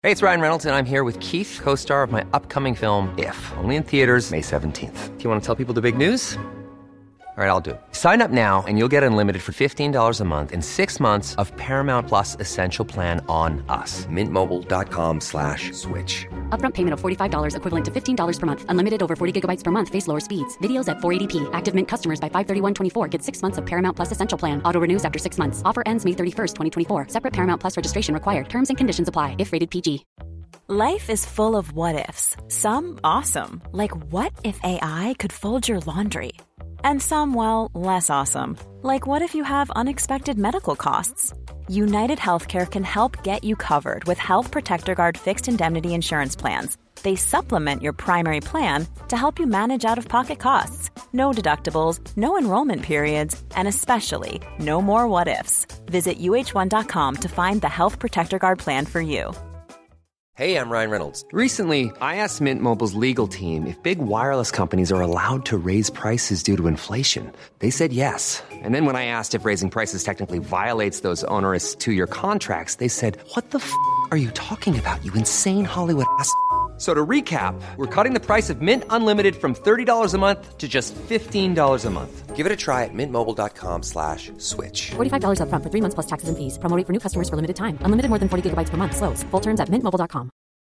Hey, it's Ryan Reynolds, and I'm here with Keith, co-star of my upcoming film, If, only in theaters May 17th. Do you want to tell people the big news? All right, I'll do it. Sign up now and you'll get unlimited for $15 a month and 6 months of Paramount Plus Essential Plan on us. MintMobile.com/switch. Upfront payment of $45 equivalent to $15 per month. Unlimited over 40 gigabytes per month. Face lower speeds. Videos at 480p. Active Mint customers by 531.24 get 6 months of Paramount Plus Essential Plan. Auto renews after 6 months. Offer ends May 31st, 2024. Separate Paramount Plus registration required. Terms and conditions apply if rated PG. Life is full of what-ifs. Some awesome. Like what if AI could fold your laundry? And some, well, less awesome. Like what if you have unexpected medical costs? United Healthcare can help get you covered with Health Protector Guard fixed indemnity insurance plans. They supplement your primary plan to help you manage out-of-pocket costs. No deductibles, no enrollment periods, and especially no more what-ifs. Visit uh1.com to find the Health Protector Guard plan for you. Hey, I'm Ryan Reynolds. Recently, I asked Mint Mobile's legal team if big wireless companies are allowed to raise prices due to inflation. They said yes. And then when I asked if raising prices technically violates those onerous two-year contracts, they said, "What the f*** are you talking about, you insane Hollywood ass?" So to recap, we're cutting the price of Mint Unlimited from $30 a month to just $15 a month. Give it a try at mintmobile.com/switch. $45 upfront for 3 months plus taxes and fees. Promo rate for new customers for limited time. Unlimited more than 40 gigabytes per month. Slows full terms at mintmobile.com.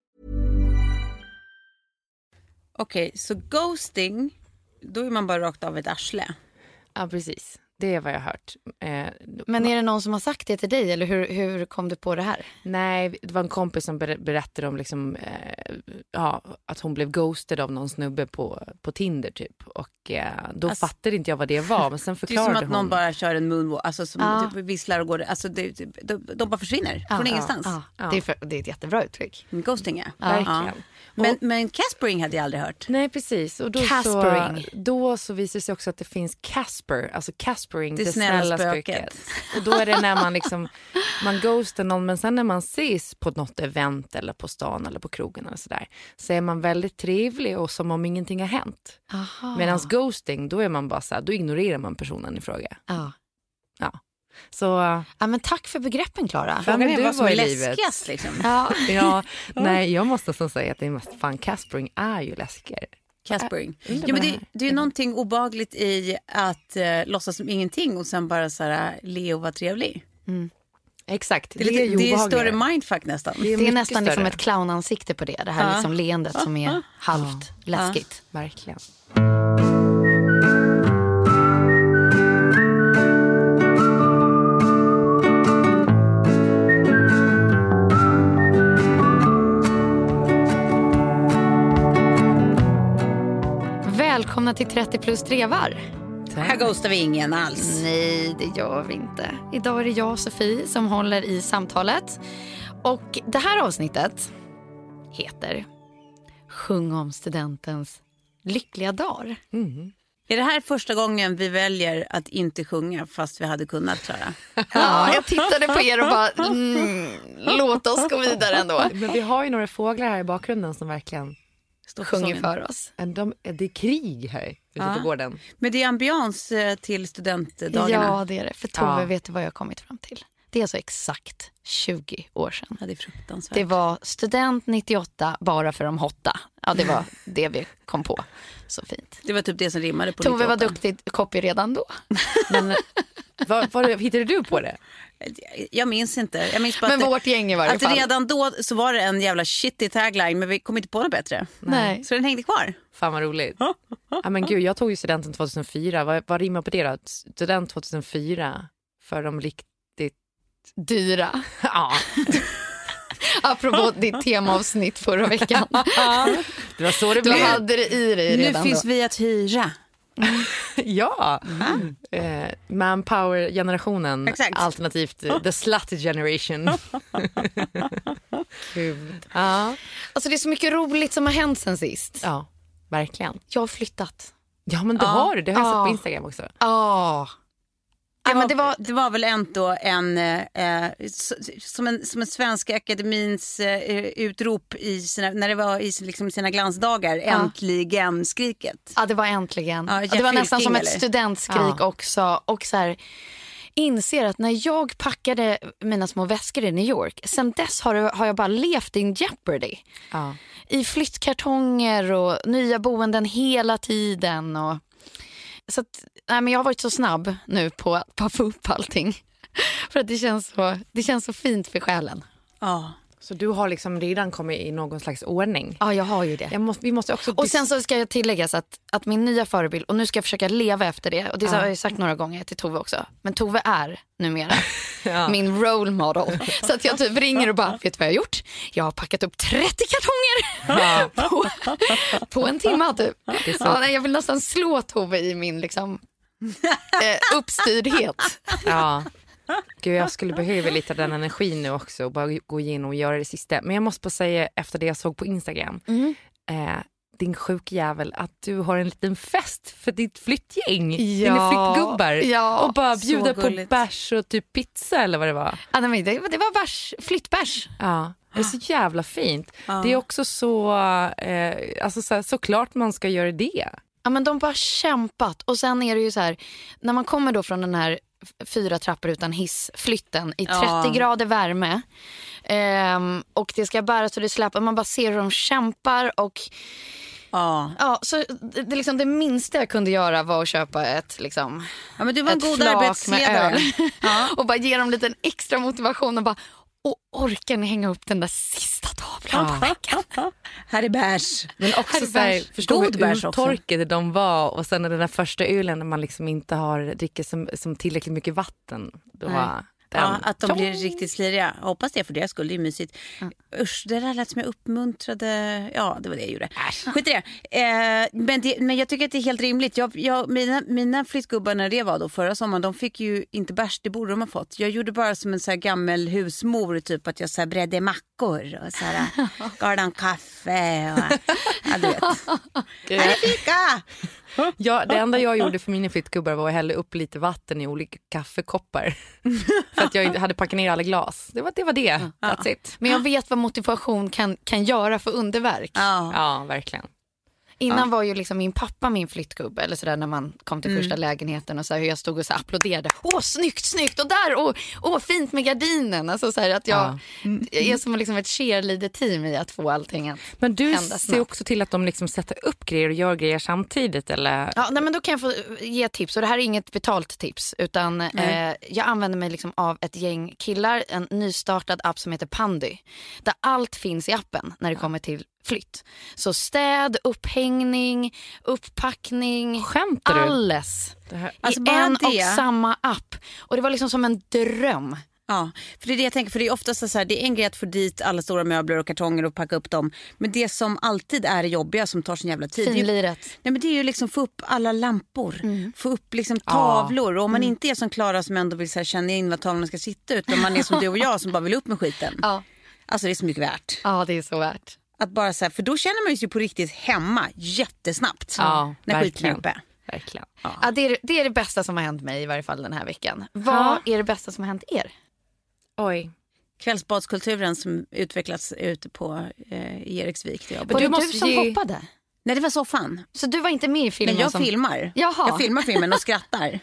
Okej, så ghosting, då är man bara rakt av ett arsle. Ja, precis. Det är vad jag har hört. Men är det någon som har sagt det till dig? Eller hur kom du på det här? Nej, det var en kompis som berättade om liksom, att hon blev ghosted av någon snubbe på Tinder typ. Och då fattade inte jag vad det var. Men sen förklarade hon. Det är som att någon bara kör en moonwalk. Alltså som typ visslar och går. Alltså de bara försvinner från ingenstans. Det är ett jättebra uttryck. Ghosting, verkligen. Men Caspering hade jag aldrig hört. Nej, precis. Och då så visar det sig också att det finns Casper. Alltså Caspering, det snälla spöket. Och då är det när man liksom man ghostar någon, men sen när man ses på något event eller på stan eller på krogen eller sådär, så är man väldigt trevlig och som om ingenting har hänt. Medan ghosting, då är man bara så här, då ignorerar man personen i fråga. Ja. Så men tack för begreppen, Klara. Frågan är vad som är läskigast liksom. Nej, jag måste så säga att det är mest fan, Caspering är ju läskigare. Caspering. Ja, men det är någonting obehagligt i att låtsas som ingenting och sen bara så här le och vara trevlig. Exakt. Det är större mindfuck nästan. Det är nästan liksom ett clownansikte på det. Det här liksom leendet som är halvt läskigt. Verkligen. Välkomna till 30 plus trevar. Här ghostar vi ingen alls. Nej, det gör vi inte. Idag är det jag och Sofie som håller i samtalet. Och det här avsnittet heter Sjung om studentens lyckliga dagar. Är det här första gången vi väljer att inte sjunga fast vi hade kunnat, Klara? Ja, jag tittade på er och bara låt oss gå vidare ändå. Men vi har ju några fåglar här i bakgrunden som verkligen sjunger för oss. Det är krig här ute på gården. Men det är ambians till studentdagarna. Ja, det är det. För Tove, vet du vad jag har kommit fram till? Det är alltså exakt 20 år sedan. Ja, det är fruktansvärt. Det var student 98 bara för de hotta. Ja, det var det vi kom på. Så fint. Det var typ det som rimmade på Tove 98. var duktig copy redan då. Men vad hittade du på det? Jag minns inte. Jag minns bara men vårt gäng i varje fall. Att redan då så var det en jävla shitty tagline, men vi kom inte på något bättre. Nej. Så den hängde kvar. Fan vad roligt. Ja, men gud, jag tog ju studenten 2004. Vad rimmar på det då? Student 2004 för de riktigt dyra. Ja. Apropå ditt temaavsnitt förra veckan. Det var så det blev. Du hade det i dig redan. Nu finns vi att hyra. Ja. Manpower-generationen. Exakt. Alternativt the slutty generation. Gud. Ja. Alltså det är så mycket roligt som har hänt sen sist. Ja, verkligen. Jag har flyttat. Ja, men det har du. Det har jag sett på Instagram också. Ja. Det var väl ändå som en svenska akademins utrop när det var i liksom sina glansdagar. Äntligen skriket. Ja, det var äntligen. Ja, det var nästan som ett eller? studentskrik också. Och så här, inser att när jag packade mina små väskor i New York, sen dess har jag bara levt in jeopardy. Ja. I flyttkartonger och nya boenden hela tiden. Och... Så att, men jag har varit så snabb nu på att få upp allting. För att det känns så fint för själen. Ja. Så du har liksom redan kommit i någon slags ordning? Ja, jag har ju det. Vi måste också... Och sen så ska jag tillägga så att min nya förebild, och nu ska jag försöka leva efter det, och det har jag sagt några gånger till Tove också, men Tove är numera min role model. Så att jag typ ringer och bara, vet du vad jag har gjort? Jag har packat upp 30 kartonger på en timme typ. Jag vill nästan slå Tove i min liksom uppstyrdhet. Ja. Gud, jag skulle behöva lite av den energin nu också och bara gå in och göra det sista. Men jag måste bara säga, efter det jag såg på Instagram, din sjukjävel, att du har en liten fest för ditt flyttgäng, dina flyttgubbar, och bara bjuda på bärs och typ pizza eller vad det var. Ja, men det var flyttbärs. Ja, det är så jävla fint. Det är också så, alltså såklart man ska göra det. Ja, men de bara kämpat. Och sen är det ju så här, när man kommer då från den här 4 trappor utan hissflytten i 30 grader värme, och det ska bäras och det släpper, man bara ser hur de kämpar. Och så det, liksom, det minsta jag kunde göra var att köpa ett liksom, men du var en god arbetsledare. Och bara ge dem lite en extra motivation och bara, orkar ni hänga upp den där sista tavlan på väggen? Här är bärs. Men också så här, förstå hur uttorkade de var. Och sen den där första ölen när man liksom inte har dricker som tillräckligt mycket vatten. Då var att de blir riktigt sliriga. Jag hoppas det för deras skull, det är mysigt. Usch, det där lät som jag uppmuntrade. Ja, det var det jag gjorde. Skit i det. Men jag tycker att det är helt rimligt. Mina flyttgubbar när det var då förra sommaren, de fick ju inte bärs, det borde de ha fått. Jag gjorde bara som en så här gammal husmor, typ att jag så här bredde mackor och så här gav dem kaffe och du vet. Här är fika! Ja, det enda jag gjorde för mina flyttgubbar var att hälla upp lite vatten i olika kaffekoppar. För att jag hade packat ner alla glas. Det var det. That's it. Men jag vet vad motivation kan göra för underverk. Ja, verkligen. Innan var ju liksom min pappa min flyttgubbe, eller sådär, när man kom till första lägenheten och så här, hur jag stod och så applåderade. Snyggt och där, fint med gardinen. Alltså så här, att jag är som liksom ett cheerleader-team i att få allting att hända snabbt. Men du ser också till att de liksom sätter upp grejer och gör grejer samtidigt, eller? Ja, nej, men då kan jag få ge tips, och det här är inget betalt tips, utan jag använder mig liksom av ett gäng killar, en nystartad app som heter Pandy, där allt finns i appen när det kommer till flytt. Så städ, upphängning, upppackning, skämtar du? Alles. Alltså i en och samma app. Och det var liksom som en dröm. Ja, för det är det jag tänker, för det är oftast så här, det är en grej att få dit alla stora möbler och kartonger och packa upp dem, men det som alltid är jobbiga, som tar sin jävla tid, finliret. Nej, men det är ju liksom få upp alla lampor, få upp liksom tavlor, och om man inte är som Klara som ändå vill så här, känna in vad tavlorna ska sitta, utan man är som du och jag som bara vill upp med skiten. Alltså det är så mycket värt. Ja, det är så värt. Att bara så här, för då känner man ju på riktigt hemma jättesnabbt när skiten är uppe. Verkligen. Ja, det är det bästa som har hänt mig i varje fall den här veckan. Vad är det bästa som har hänt er? Oj. Kvällsbadskulturen som utvecklats ute på Eriksvik. Var det du som hoppade? Nej, det var soffan. Så du var inte med i filmen? Men jag filmar. Jaha. Jag filmar filmen och skrattar.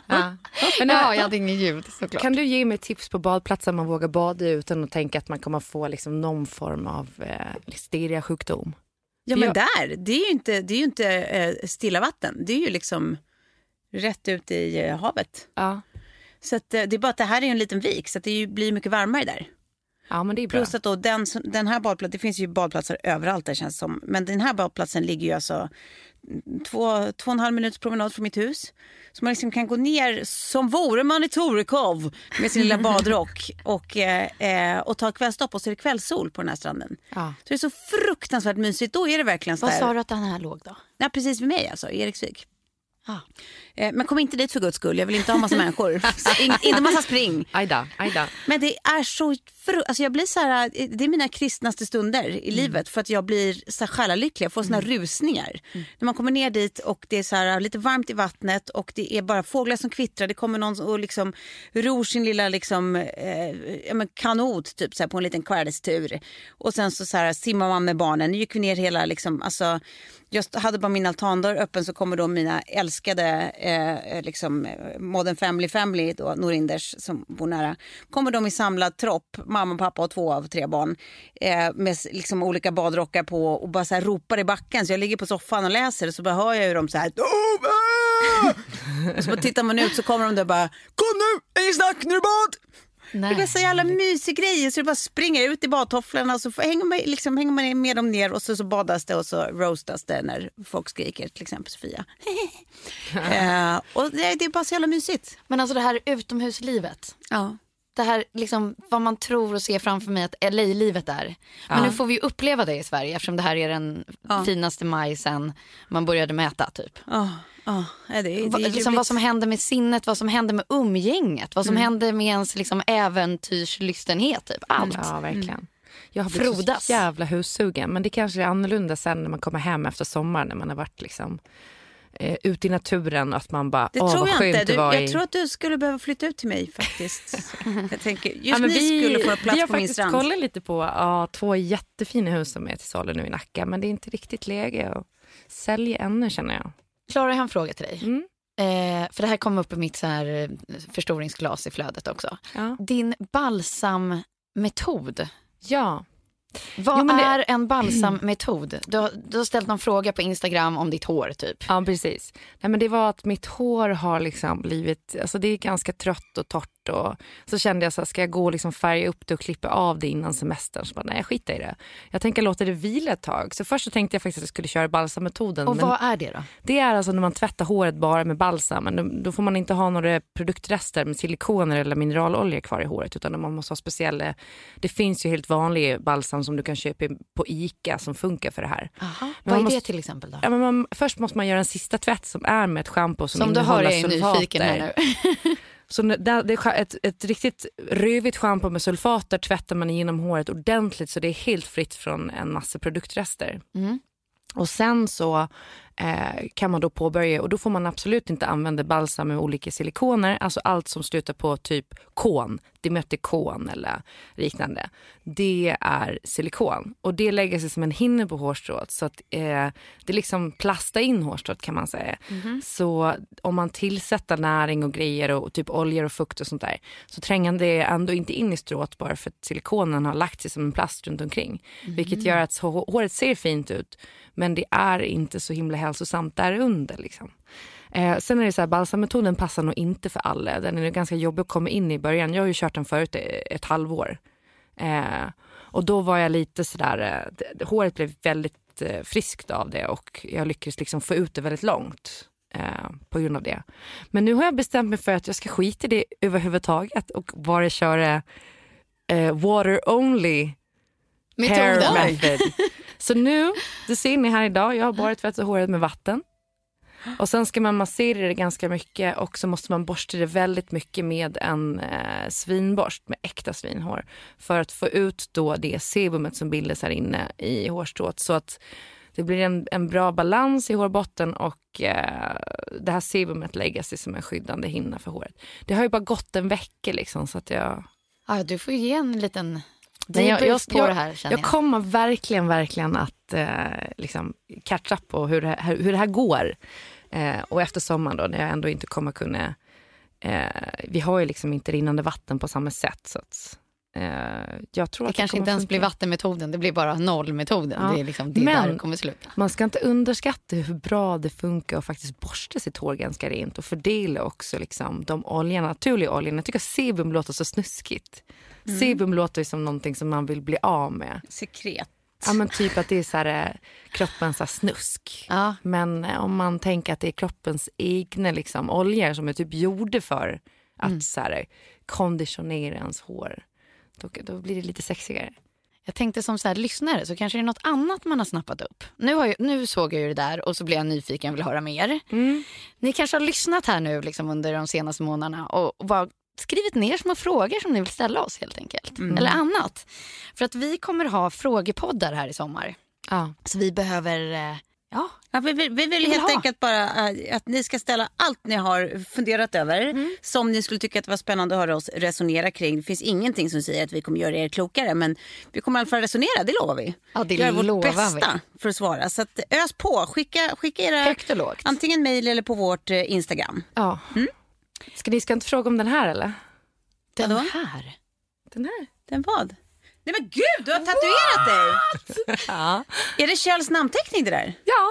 Men jag hade ingen ljud, såklart. Kan du ge mig tips på badplatser man vågar bada utan att tänka att man kommer få liksom någon form av listeria-sjukdom? Ja, men det är ju inte stilla vatten. Det är ju liksom rätt ut i havet. Ja. Så att, det är bara att det här är en liten vik, så att det blir mycket varmare där. Ja, men det är bra. Plus att då den här badplatsen, det finns ju badplatser överallt där känns som. Men den här badplatsen ligger ju alltså 2,5 minuters promenad från mitt hus. Så man liksom kan gå ner som vore man i Torekov med sin lilla badrock och ta kvällstopp, och så är det kvällssol på den här stranden. Ja. Så det är så fruktansvärt mysigt. Då är det verkligen så. Vad sa du att den här låg då? Ja, precis vid mig alltså, Eriksvik. Men kom inte dit för Guds skull. Jag vill inte ha massa människor. Inte massa spring. Ajda. Men det är så alltså jag blir så här, det är mina kristnaste stunder i livet för att jag blir så här själalycklig, jag får såna rusningar. När man kommer ner dit och det är så här lite varmt i vattnet och det är bara fåglar som kvittrar, det kommer någon och liksom ror sin lilla liksom kanot typ så här på en liten kvällstur och sen så här simmar man med barnen. Nu gick vi ner hela liksom, alltså jag hade bara min altandörr öppen så kommer då mina älskade liksom Modern Family då, Norinders som bor nära. Kommer de i samlad tropp, mamma, pappa och 2 av 3 barn med liksom olika badrockar på och bara så här ropar i backen. Så jag ligger på soffan och läser och så bara hör jag ju dem så här och så tittar man ut så kommer de där bara kom nu, ingen snack, nu är det bad! Nej. Det blir så jävla mysig grejer så det bara springer ut i badtofflarna och så hänger man med dem ner och så badas det och så roastas det när folk skriker, till exempel Sofia. Och det är bara så jävla mysigt. Men alltså det här utomhuslivet. Ja. Det här liksom vad man tror och ser framför mig att LA-livet är. Men nu får vi ju uppleva det i Sverige eftersom det här är den finaste maj sen man började mäta typ. Det är liksom vad som händer med sinnet, vad som händer med umgänget, vad som händer med ens liksom äventyrslystenhet typ. Allt. Ja, verkligen. Jag har blivit så jävla hussugen, men det kanske är annorlunda sen när man kommer hem efter sommaren när man har varit liksom ut i naturen att man bara, det tror jag inte. Jag tror att du skulle behöva flytta ut till mig faktiskt. Jag tänker, just ni skulle få plats på min strand. Vi har faktiskt kollat lite på 2 jättefina hus som är till salu nu i Nacka, men det är inte riktigt läge att sälja ännu känner jag. Klara, jag har en fråga till dig. För det här kom upp i mitt så här förstoringsglas i flödet också. Ja. Din balsammetod. Ja. Vad är en balsammetod? Du har ställt någon fråga på Instagram om ditt hår typ. Ja, precis. Nej, men det var att mitt hår har liksom blivit, alltså det är ganska trött och torrt och så kände jag så här, ska jag gå och liksom färga upp det och klippa av det innan semestern? Så bara, nej, jag skiter i det. Jag tänker låta det vila ett tag. Så först så tänkte jag faktiskt att jag skulle köra balsammetoden. Och vad är det då? Det är alltså när man tvättar håret bara med balsam. Men då får man inte ha några produktrester med silikoner eller mineraloljor kvar i håret utan man måste ha speciella, det finns ju helt vanlig balsam som du kan köpa på Ica som funkar för det här. Aha. Vad är det till exempel då? Ja, först måste man göra en sista tvätt som är med ett shampoo som du har innehåller sulfater. Nyfiken här nu. Så det är ett riktigt rövigt shampoo med sulfater tvättar man igenom håret ordentligt så det är helt fritt från en massa produktrester. Och sen så kan man då påbörja och då får man absolut inte använda balsam med olika silikoner, alltså allt som slutar på typ kon, dimetikon eller liknande. Det är silikon och det lägger sig som en hinne på hårstrået så att det liksom plastar in hårstrået kan man säga. Så om man tillsätter näring och grejer och typ oljor och fukt och sånt där så tränger det ändå inte in i strået bara för att silikonen har lagt sig som en plast runt omkring. Vilket gör att håret ser fint ut men det är inte så himla hälsosamt där under liksom. Sen är det så här, balsammetoden passar nog inte för alla. Den är ganska jobbig att komma in i början. Jag har ju kört den förut ett halvår. Och då var jag lite sådär, håret blev väldigt friskt av det och jag lyckades liksom få ut det väldigt långt på grund av det. Men nu har jag bestämt mig för att jag ska skita i det överhuvudtaget och bara köra water only hair method. Så nu, det ser ni här idag, jag har bara tvättat håret med vatten. Och sen ska man massera det ganska mycket och så måste man borsta det väldigt mycket med en svinborst med äkta svinhår för att få ut då det sebumet som bildas här inne i hårstrået så att det blir en bra balans i hårbotten och det här sebumet lägger sig som en skyddande hinna för håret. Det har ju bara gått en vecka liksom så att jag... Ja, du får ge en liten... Jag kommer verkligen att liksom catch up på hur det här går. Och efter sommaren då när jag ändå inte kommer kunna vi har ju liksom inte rinnande vatten på samma sätt så att jag tror det att kanske inte ens blir vattenmetoden, det blir bara nollmetoden. Ja. Det är liksom det där det kommer sluta. Man ska inte underskatta hur bra det funkar och faktiskt borsta sitt hår ganska rent och fördela också liksom de oljorna, naturliga oljorna. Jag tycker sebum låter så snuskigt. Sebum låter ju som någonting som man vill bli av med. Sekret. Ja men typ att det är så här kroppens så här snusk. Ja. Men om man tänker att det är kroppens egna liksom oljor som är typ gjorde för att så här konditionera ens hår. Då blir det lite sexigare. Jag tänkte som så här lyssnare så kanske det är något annat man har snappat upp. Nu såg jag ju det där och så blev jag nyfiken och vill höra mer. Ni kanske har lyssnat här nu liksom under de senaste månaderna och bara skrivit ner små frågor som ni vill ställa oss helt enkelt. Eller annat. För att vi kommer ha frågepoddar här i sommar. Ja. Så vi behöver... vi vill helt enkelt bara att ni ska ställa allt ni har funderat över som ni skulle tycka att det var spännande att höra oss resonera kring. Det finns ingenting som säger att vi kommer göra er klokare, men vi kommer i alla fall resonera, det lovar vi. Ja, det gör vårt lovar bästa för att svara. Så att ös på, skicka era högt och lågt. Antingen mejl eller på vårt Instagram. Ja. Ska inte fråga om den här eller? Den här? Den här? Den vad? Nej men gud, du har tatuerat dig! Ja. Är det Kjells namnteckning det där? Ja.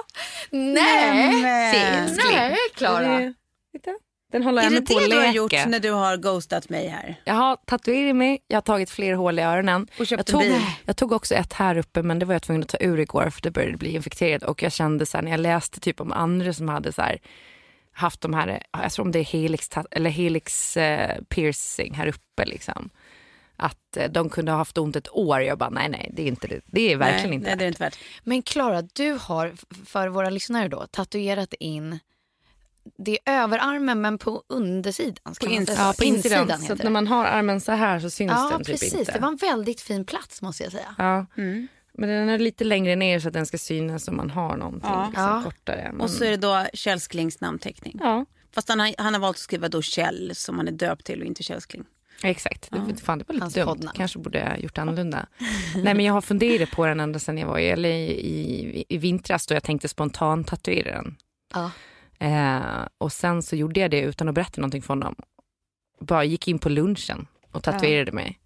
Nej, Klara. Den håller jag med på att leka. Är det du har gjort när du har ghostat mig här? Jag har tatuerat mig, jag har tagit fler hål i öronen. Och köpt en bil. Jag tog också ett här uppe, men det var jag tvungen att ta ur igår för det började bli infekterat. Och jag kände så här, när jag läste typ om andra som hade så här, haft de här, jag tror om det är helix piercing här uppe liksom. Att de kunde ha haft ont ett år. Jag bara, nej, det är inte det. Det är verkligen inte. Nej, det är inte värt. Men Klara, du har för våra lyssnare då tatuerat in det är överarmen men på undersidan. På insidan. Så att när man har armen så här så syns den typ precis. inte. Det var en väldigt fin plats måste jag säga. Ja. Men den är lite längre ner så att den ska synas om man har någonting kortare. Men... Och så är det då Kjellsklings namnteckning. Ja. Fast han har valt att skriva då Kjell som han är döpt till och inte Kjellskling. Exakt, det var lite dumt. Kanske borde jag gjort annorlunda. Nej, men jag har funderat på den ända sedan jag var i vintras då jag tänkte spontant tatuera den. Ja. Och sen så gjorde jag det utan att berätta någonting för honom. Bara gick in på lunchen och tatuerade mig.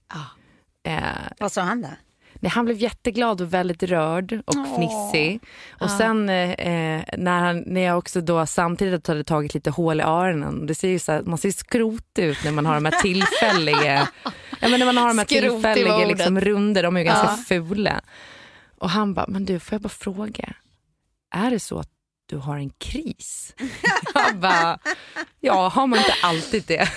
Vad sa han då? Nej, han blev jätteglad och väldigt rörd och fnissig. Och sen när jag också då samtidigt hade tagit lite hål i öronen. Det ser ju så här, man ser skrot ut när man har de här tillfälliga när man har de här tillfälliga liksom runder, de är ju ganska fula. Och han bara, men du, får jag bara fråga, är det så att du har en kris? Jag bara, har man inte alltid det?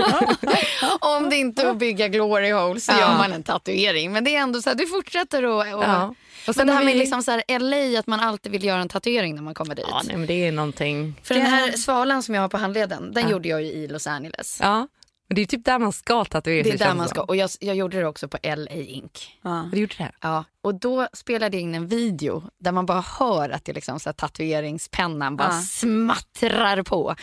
Om det inte är att bygga glory hole så gör man en tatuering. Men det är ändå så här, du fortsätter och sen det här med liksom så här LA, att man alltid vill göra en tatuering när man kommer dit. Ja, nej, men det är någonting. För den här svalan som jag har på handleden, den gjorde jag ju i Los Angeles. Ja. Men det är typ där man ska tatuera sig. Det är där man ska. Och jag gjorde det också på LA Ink. Ja. Du gjorde det? Ja. Och då spelade jag in en video där man bara hör att det liksom så här, tatueringspennan bara smattrar på.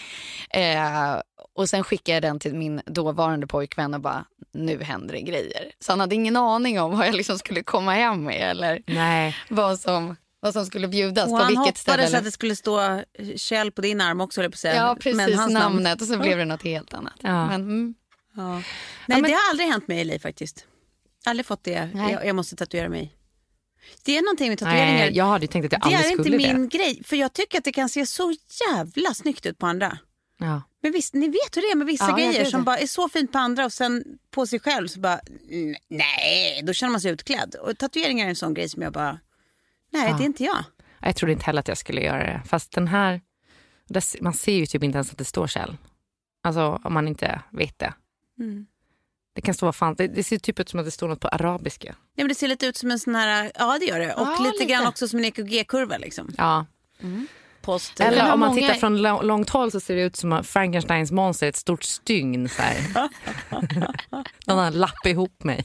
Och sen skickade jag den till min dåvarande pojkvän och bara, nu händer det grejer. Så han hade ingen aning om vad jag liksom skulle komma hem med eller vad som skulle bjudas och på vilket ställe. Han hoppades att det skulle stå Kjell på din arm också, eller på sig. Ja, precis, men hans namnet och så blev det något helt annat. Ja. Nej, det har aldrig hänt mig i liv faktiskt. Aldrig fått det. Jag måste tatuera mig. Det är någonting med tatueringar. Nej, jag hade tänkt att jag aldrig skulle det. Det är inte min grej, för jag tycker att det kan se så jävla snyggt ut på andra. Ja. Men visst, ni vet hur det är med vissa grejer som bara är så fint på andra och sen på sig själv så bara, nej, då känner man sig utklädd. Och tatueringar är en sån grej som jag bara, nej, det är inte jag. Jag trodde inte heller att jag skulle göra det. Fast den här, man ser ju typ inte ens att det står Kjell. Alltså om man inte vet det. Det kan stå vad fan, det ser typ ut som att det står något på arabiska. Ja, men det ser lite ut som en sån här, det gör det. Och lite grann också som en EKG-kurva liksom. Ja. Post. Eller om man tittar från långt håll så ser det ut som att Frankensteins monster är ett stort stygn så här. Någon har lappat ihop mig.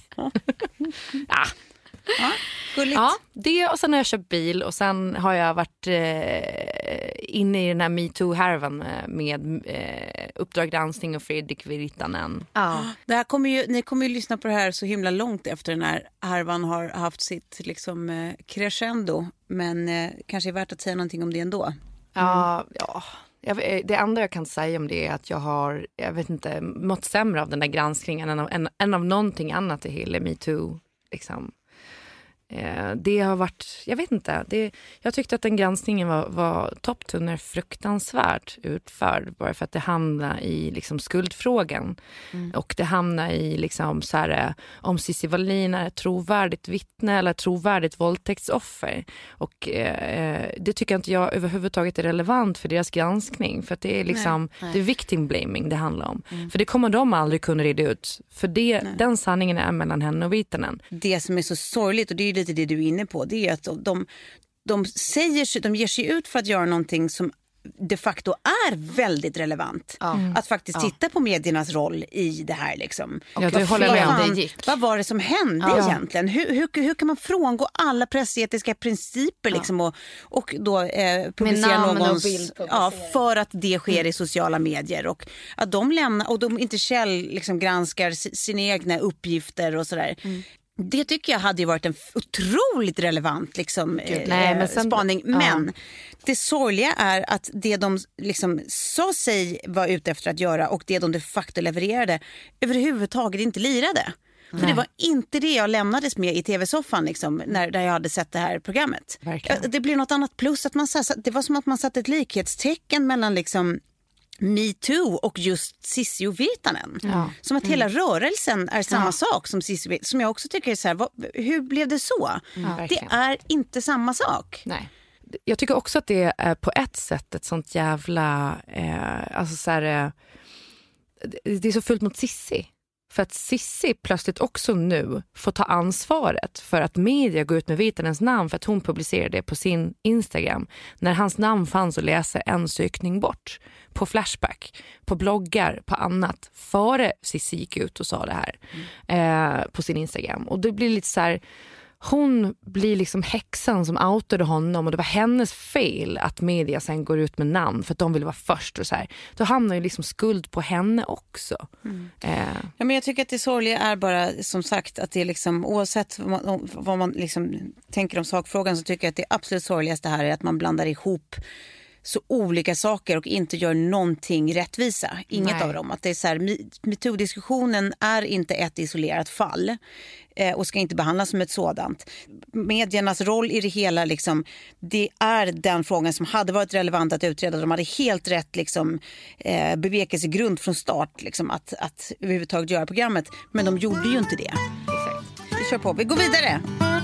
Gulligt. Ja, det och sen har jag köpt bil och sen har jag varit inne i den här MeToo-härvan med Uppdrag granskning och Fredrik Virtanen. Det här ni kommer ju lyssna på det här så himla långt efter den här härvan har haft sitt liksom crescendo, men kanske är värt att säga någonting om det ändå. Det enda jag kan säga om det är att jag har, jag vet inte, mått sämre av den där granskningen än av någonting annat i hela MeToo liksom. Det har varit, jag vet inte, jag tyckte att den granskningen var topptunner, fruktansvärt utförd, bara för att det hamnar i liksom skuldfrågan och det hamnar i liksom så här, om Cissi Wallin är ett trovärdigt vittne eller ett trovärdigt våldtäktsoffer, och det tycker inte jag överhuvudtaget är relevant för deras granskning, för att det är liksom det är victim blaming det handlar om, för det kommer de aldrig kunna reda ut, för den sanningen är mellan henne och Virtanen. Det som är så sorgligt, och det är lite det du är inne på, det är att de ger sig ut för att göra någonting som de facto är väldigt relevant. Att faktiskt titta på mediernas roll i det här liksom. Ja, det håller med om. Vad var det som hände egentligen? Hur kan man frångå alla pressetiska principer liksom, och då publicera någons för att det sker i sociala medier och att de lämnar och de inte själv liksom granskar sina egna uppgifter och sådär. Det tycker jag hade ju varit en otroligt relevant liksom, spaning. Men det sorgliga är att det de liksom sa sig var ute efter att göra och det de de facto levererade överhuvudtaget inte lirade. För det var inte det jag lämnades med i tv-soffan liksom, där jag hade sett det här programmet. Det blev något annat plus. Att det var som att man satte ett likhetstecken mellan liksom MeToo och just Cissi och Virtanen. Som att hela rörelsen är samma sak som Cissi, som jag också tycker är så här, hur blev det så? Det är inte samma sak. Nej. Jag tycker också att det är på ett sätt ett sånt jävla alltså så här, det är så fullt mot Cissi. För att Cissi plötsligt också nu får ta ansvaret för att media går ut med Virtanens namn för att hon publicerade det på sin Instagram. När hans namn fanns att läsa en sökning bort. På Flashback, på bloggar, på annat. Före Cissi gick ut och sa det här på sin Instagram. Och det blir lite så här... Hon blir liksom häxan som outade honom och det var hennes fel att media sen går ut med namn för att de vill vara först och så här. Då hamnar ju liksom skuld på henne också. Ja, men jag tycker att det sorgliga är bara som sagt att det är liksom oavsett vad man liksom tänker om sakfrågan så tycker jag att det absolut sorgligaste här är att man blandar ihop så olika saker och inte gör någonting rättvisa. Inget av dem. Att det är så här, MeToo-diskussionen är inte ett isolerat fall och ska inte behandlas som ett sådant. Mediernas roll i det hela, liksom, det är den frågan som hade varit relevant att utreda. De hade helt rätt liksom, bevekelsegrund från start liksom, att överhuvudtaget göra programmet. Men de gjorde ju inte det. Vi kör på, vi går vidare.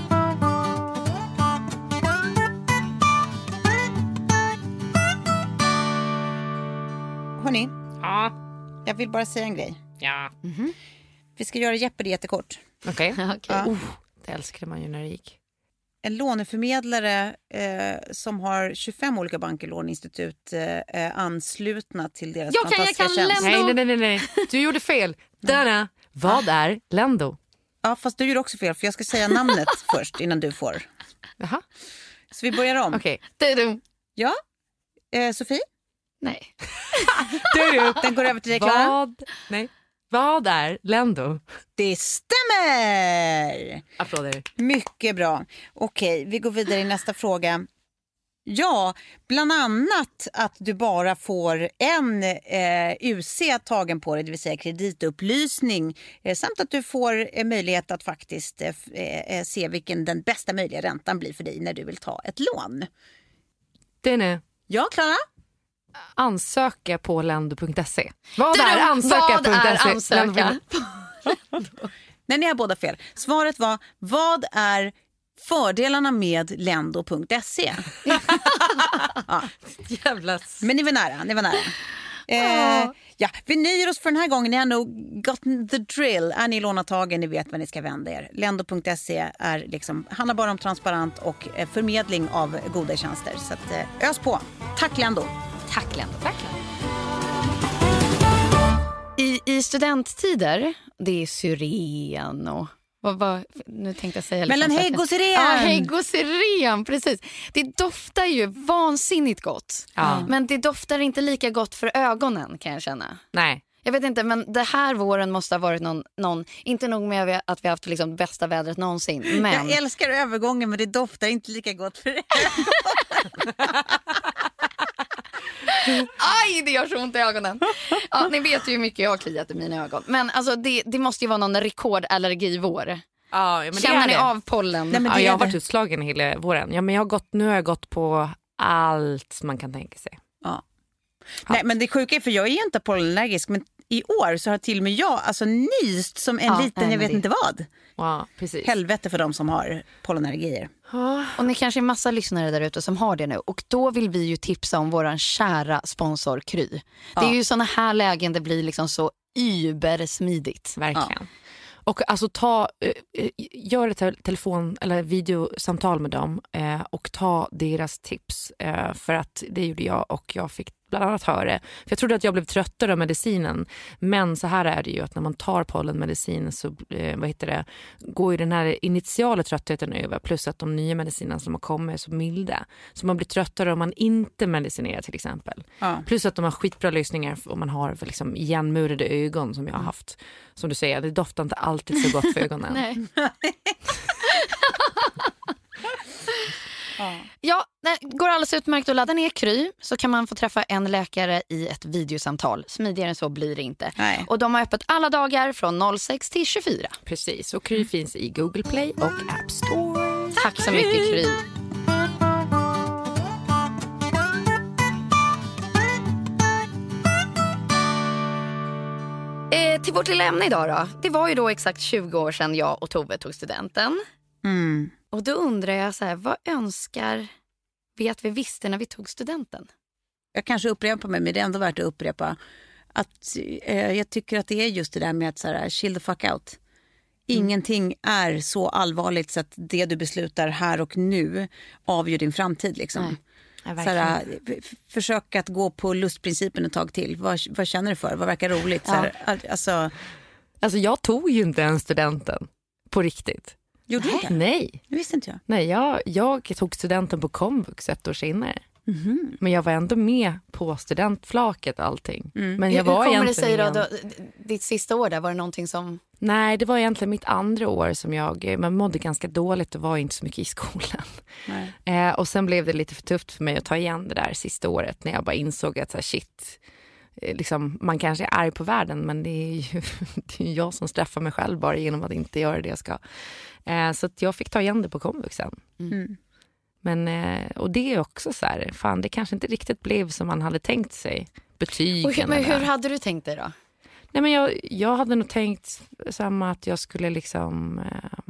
Hörrni, jag vill bara säga en grej. Vi ska göra Jeopardy jättekort. Okej. Det älskade man ju när det gick. En låneförmedlare som har 25 olika banklåneinstitut anslutna till deras fantastiska tjänst. Nej. Du gjorde fel. Vad är Lendo? Ja, fast du gjorde också fel för jag ska säga namnet först innan du får. Jaha. Så vi börjar om. Okej. Ja, Sofie? Nej. Den går över till dig, Klara. Vad är Lendo? Det stämmer! Applåder. Mycket bra. Okej, vi går vidare i nästa fråga. Ja, bland annat att du bara får en UC tagen på dig, det vill säga kreditupplysning. Samt att du får möjlighet att faktiskt se vilken den bästa möjliga räntan blir för dig när du vill ta ett lån. Ja, Klara? Ansöka på lendo.se. Vad är ansöka? Nej, ni har båda fel. Svaret var, vad är fördelarna med lendo.se? Jävlas. Men ni var nära. Ja, vi nöjer oss för den här gången. Ni har nog got the drill. Är ni lånatagen, ni vet vad ni ska vända er. Lendo.se är liksom, handlar bara om transparent och förmedling av goda tjänster. Så att, ös på. Tack Lendo. Tack Lendo. I studenttider, det är syren och nu tänkte jag säga mellan hägg och syren. Ja, hägg och syren, precis. Det doftar ju vansinnigt gott. Men det doftar inte lika gott för ögonen, kan jag känna. Nej. Jag vet inte, men det här våren måste ha varit någon inte nog med att vi har haft liksom bästa vädret någonsin. Men... Jag älskar övergången, men det doftar inte lika gott för ögonen. Aj, det gör så ont i ögonen. Ja, ni vet ju hur mycket jag har kliat i mina ögon. Men alltså, det måste ju vara någon rekordallergivår. Ja, men känner ni av pollen? Nej, men jag har varit utslagen hela våren. Ja, men nu har jag gått på allt man kan tänka sig. Ja. Nej, men det sjuka är, för jag är ju inte pollenallergisk, men i år så har till och med jag nyst som en liten, jag vet inte vad. Ja, precis. Helvete för de som har pollenallergier. Och ni kanske är massa lyssnare där ute som har det nu. Och då vill vi ju tipsa om våran kära sponsor Kry. Det är ju såna här lägen det blir liksom så übersmidigt. Verkligen. Och alltså gör ett telefon- eller videosamtal med dem och ta deras tips. För att det gjorde jag och jag fick bland annat höra. För jag trodde att jag blev tröttare av medicinen. Men så här är det ju att när man tar pollenmedicin så går ju den här initiala tröttheten över. Plus att de nya medicinerna som har kommit är så milda. Så man blir tröttare om man inte medicinerar till exempel. Ja. Plus att de har skitbra lösningar om man har liksom igenmurade ögon som jag har haft. Som du säger, det doftar inte alltid så gott för ögonen. Nej. Ja, det går alldeles utmärkt att ladda ner Kry, så kan man få träffa en läkare i ett videosamtal. Smidigare än så blir det inte. Nej. Och de har öppet alla dagar från 06 till 24. Precis, och Kry finns i Google Play och App Store. Tack så mycket, Kry. Till vårt lilla ämne idag då. Det var ju då exakt 20 år sedan jag och Tove tog studenten. Mm. Och då undrar jag så här, vad önskar vi att vi visste när vi tog studenten? Jag kanske upprepar mig, men det är ändå värt att upprepa. Att jag tycker att det är just det där med att så här, chill the fuck out. Ingenting är så allvarligt så att det du beslutar här och nu avgör din framtid liksom. Ja, så här, försök att gå på lustprincipen ett tag till. Vad känner du för? Vad verkar roligt? Så här, alltså jag tog ju inte ens studenten på riktigt. Gjorde du inte? Nej. Det visste inte jag. Nej, jag tog studenten på komvux 1 år senare. Mm-hmm. Men jag var ändå med på studentflaket och allting. Men jag var hur kommer det sig då, ditt sista år där, var det någonting som... Nej, det var egentligen mitt andra år som man mådde ganska dåligt och var inte så mycket i skolan. Och sen blev det lite för tufft för mig att ta igen det där sista året när jag bara insåg att så här, shit, liksom, man kanske är arg på världen, men det är ju jag som straffar mig själv bara genom att inte göra det jag ska. Så att jag fick ta igen det på komvuxen. Men, och det är också så här, fan, det kanske inte riktigt blev som man hade tänkt sig. Betygen. Men hur hade du tänkt dig då? Nej, men jag hade nog tänkt samma att jag skulle liksom...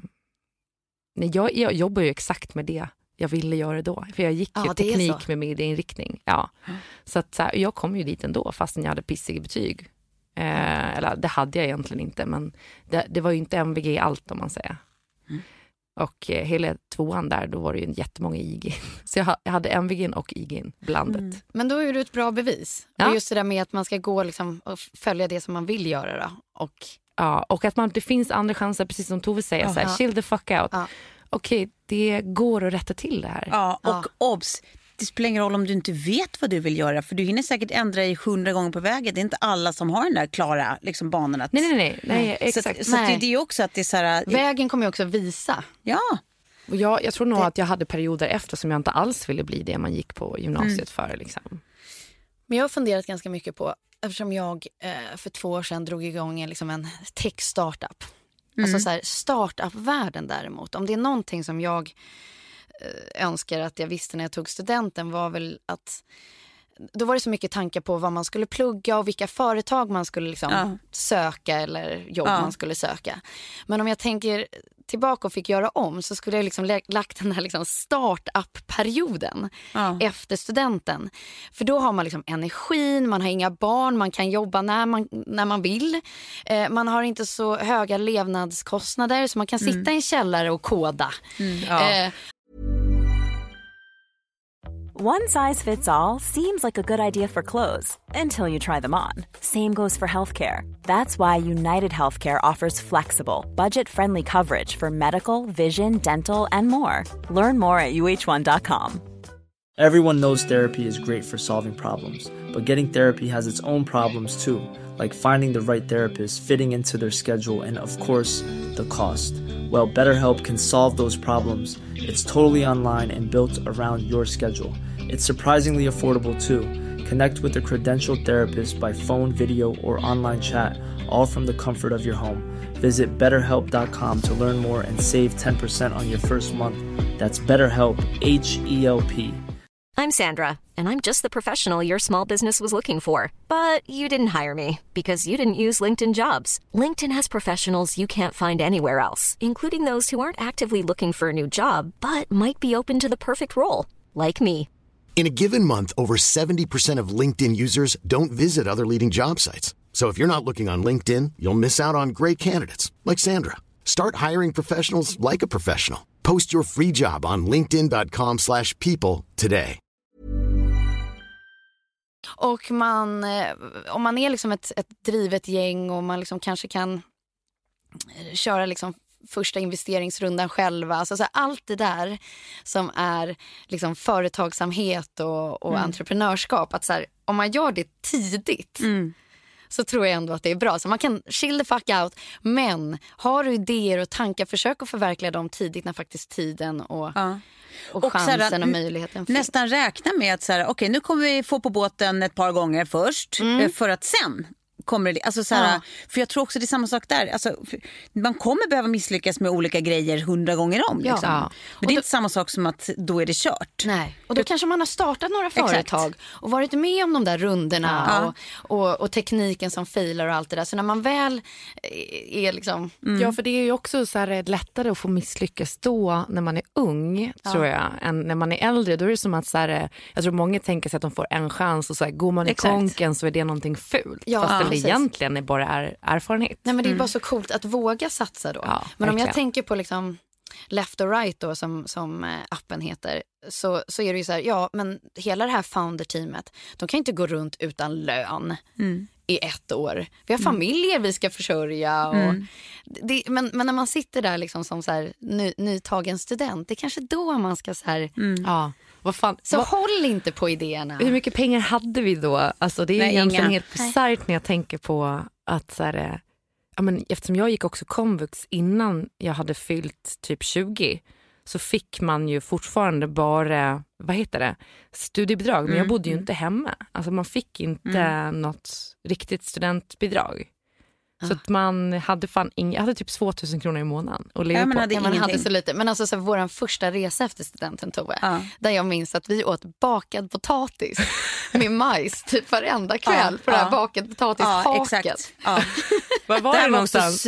jag jobbar ju exakt med det jag ville göra då. För jag gick ju teknik med medieinriktning. Ja. Så att så här, jag kom ju dit ändå fastän jag hade pissiga betyg. Eller det hade jag egentligen inte. Men det var ju inte MVG allt om man säger. Och hela 2:an där, då var det ju jättemånga IG. Så jag hade MVG och IG blandet. Men då är det ett bra bevis. Ja. Och just det där med att man ska gå liksom och följa det som man vill göra då. Och att det finns andra chanser, precis som Tove säger. Så här, chill the fuck out. Ja. Okej, det går att rätta till det här. Ja, och obs. Det spelar ingen roll om du inte vet vad du vill göra. För du hinner säkert ändra dig 100 gånger på vägen. Det är inte alla som har den där klara liksom, banan. Nej, exakt. Så det är också att det är så här... Vägen kommer ju också visa. Ja. Och jag tror nog att jag hade perioder efter som jag inte alls ville bli det man gick på gymnasiet för. Liksom. Men jag har funderat ganska mycket på, eftersom jag för 2 år sedan drog igång en tech-startup. Alltså så här, startup-världen däremot. Om det är någonting som jag önskar att jag visste när jag tog studenten var väl att då var det så mycket tankar på vad man skulle plugga och vilka företag man skulle liksom söka eller jobb man skulle söka. Men om jag tänker tillbaka och fick göra om så skulle jag liksom lagt den här liksom startup-perioden efter studenten. För då har man liksom energin, man har inga barn, man kan jobba när man vill. Man har inte så höga levnadskostnader så man kan sitta i en källare och koda. One size fits all seems like a good idea for clothes until you try them on. Same goes for healthcare. That's why United Healthcare offers flexible, budget-friendly coverage for medical, vision, dental, and more. Learn more at uh1.com. Everyone knows therapy is great for solving problems, but getting therapy has its own problems too, like finding the right therapist, fitting into their schedule, and of course, the cost. Well, BetterHelp can solve those problems. It's totally online and built around your schedule. It's surprisingly affordable too. Connect with a credentialed therapist by phone, video, or online chat, all from the comfort of your home. Visit BetterHelp.com to learn more and save 10% on your first month. That's BetterHelp, H-E-L-P. I'm Sandra, and I'm just the professional your small business was looking for. But you didn't hire me because you didn't use LinkedIn Jobs. LinkedIn has professionals you can't find anywhere else, including those who aren't actively looking for a new job, but might be open to the perfect role, like me. In a given month, over 70% of LinkedIn users don't visit other leading job sites. So if you're not looking on LinkedIn, you'll miss out on great candidates like Sandra. Start hiring professionals like a professional. Post your free job on linkedin.com/people today. Och om man är liksom ett drivet gäng och man liksom kanske kan köra liksom första investeringsrundan själva. Alltså så här, allt det där som är liksom företagsamhet och entreprenörskap. Att så här, om man gör det tidigt så tror jag ändå att det är bra. Så man kan chill the fuck out. Men har du idéer och tankar, försök att förverkliga dem tidigt när faktiskt tiden och chansen såhär, och möjligheten finns. Nästan räkna med att okej, nu kommer vi få på båten ett par gånger först för att sen kommer det, alltså för jag tror också det är samma sak där. Alltså, man kommer behöva misslyckas med olika grejer 100 gånger om. Liksom. Ja. Men det är inte samma sak som att då är det kört. Nej. Och då kanske man har startat några företag och varit med om de där rundorna och tekniken som failar och allt det där. Så när man väl är liksom... Ja, för det är ju också så här lättare att få misslyckas då när man är ung, tror jag, än när man är äldre. Då är det som att så här, jag tror många tänker sig att de får en chans och så här, går man i konken så är det någonting fult. Ja. Fast det egentligen är bara erfarenhet. Nej, men det är bara så coolt att våga satsa då. Ja, men om jag tänker på liksom Left or Right då, som appen heter, så är det ju så här, men hela det här founder-teamet, de kan inte gå runt utan lön i 1 år. Vi har familjer vi ska försörja. Och men när man sitter där liksom som så här, nytagen student, det är kanske då man ska så här... håll inte på idéerna. Hur mycket pengar hade vi då? Alltså det är egentligen helt bisarrt när jag tänker på att så här, eftersom jag gick också komvux innan jag hade fyllt typ 20, så fick man ju fortfarande bara, studiebidrag. Men jag bodde ju inte hemma. Alltså man fick inte något riktigt studentbidrag. Så att man hade jag hade typ 2000 kronor i månaden och leva på. Man hade så lite. Men alltså så våran första resa efter studenten, Tove, där jag minns att vi åt bakad potatis med majs typ varenda kväll på det här bakad potatishaket. Exakt. Var det någonstans?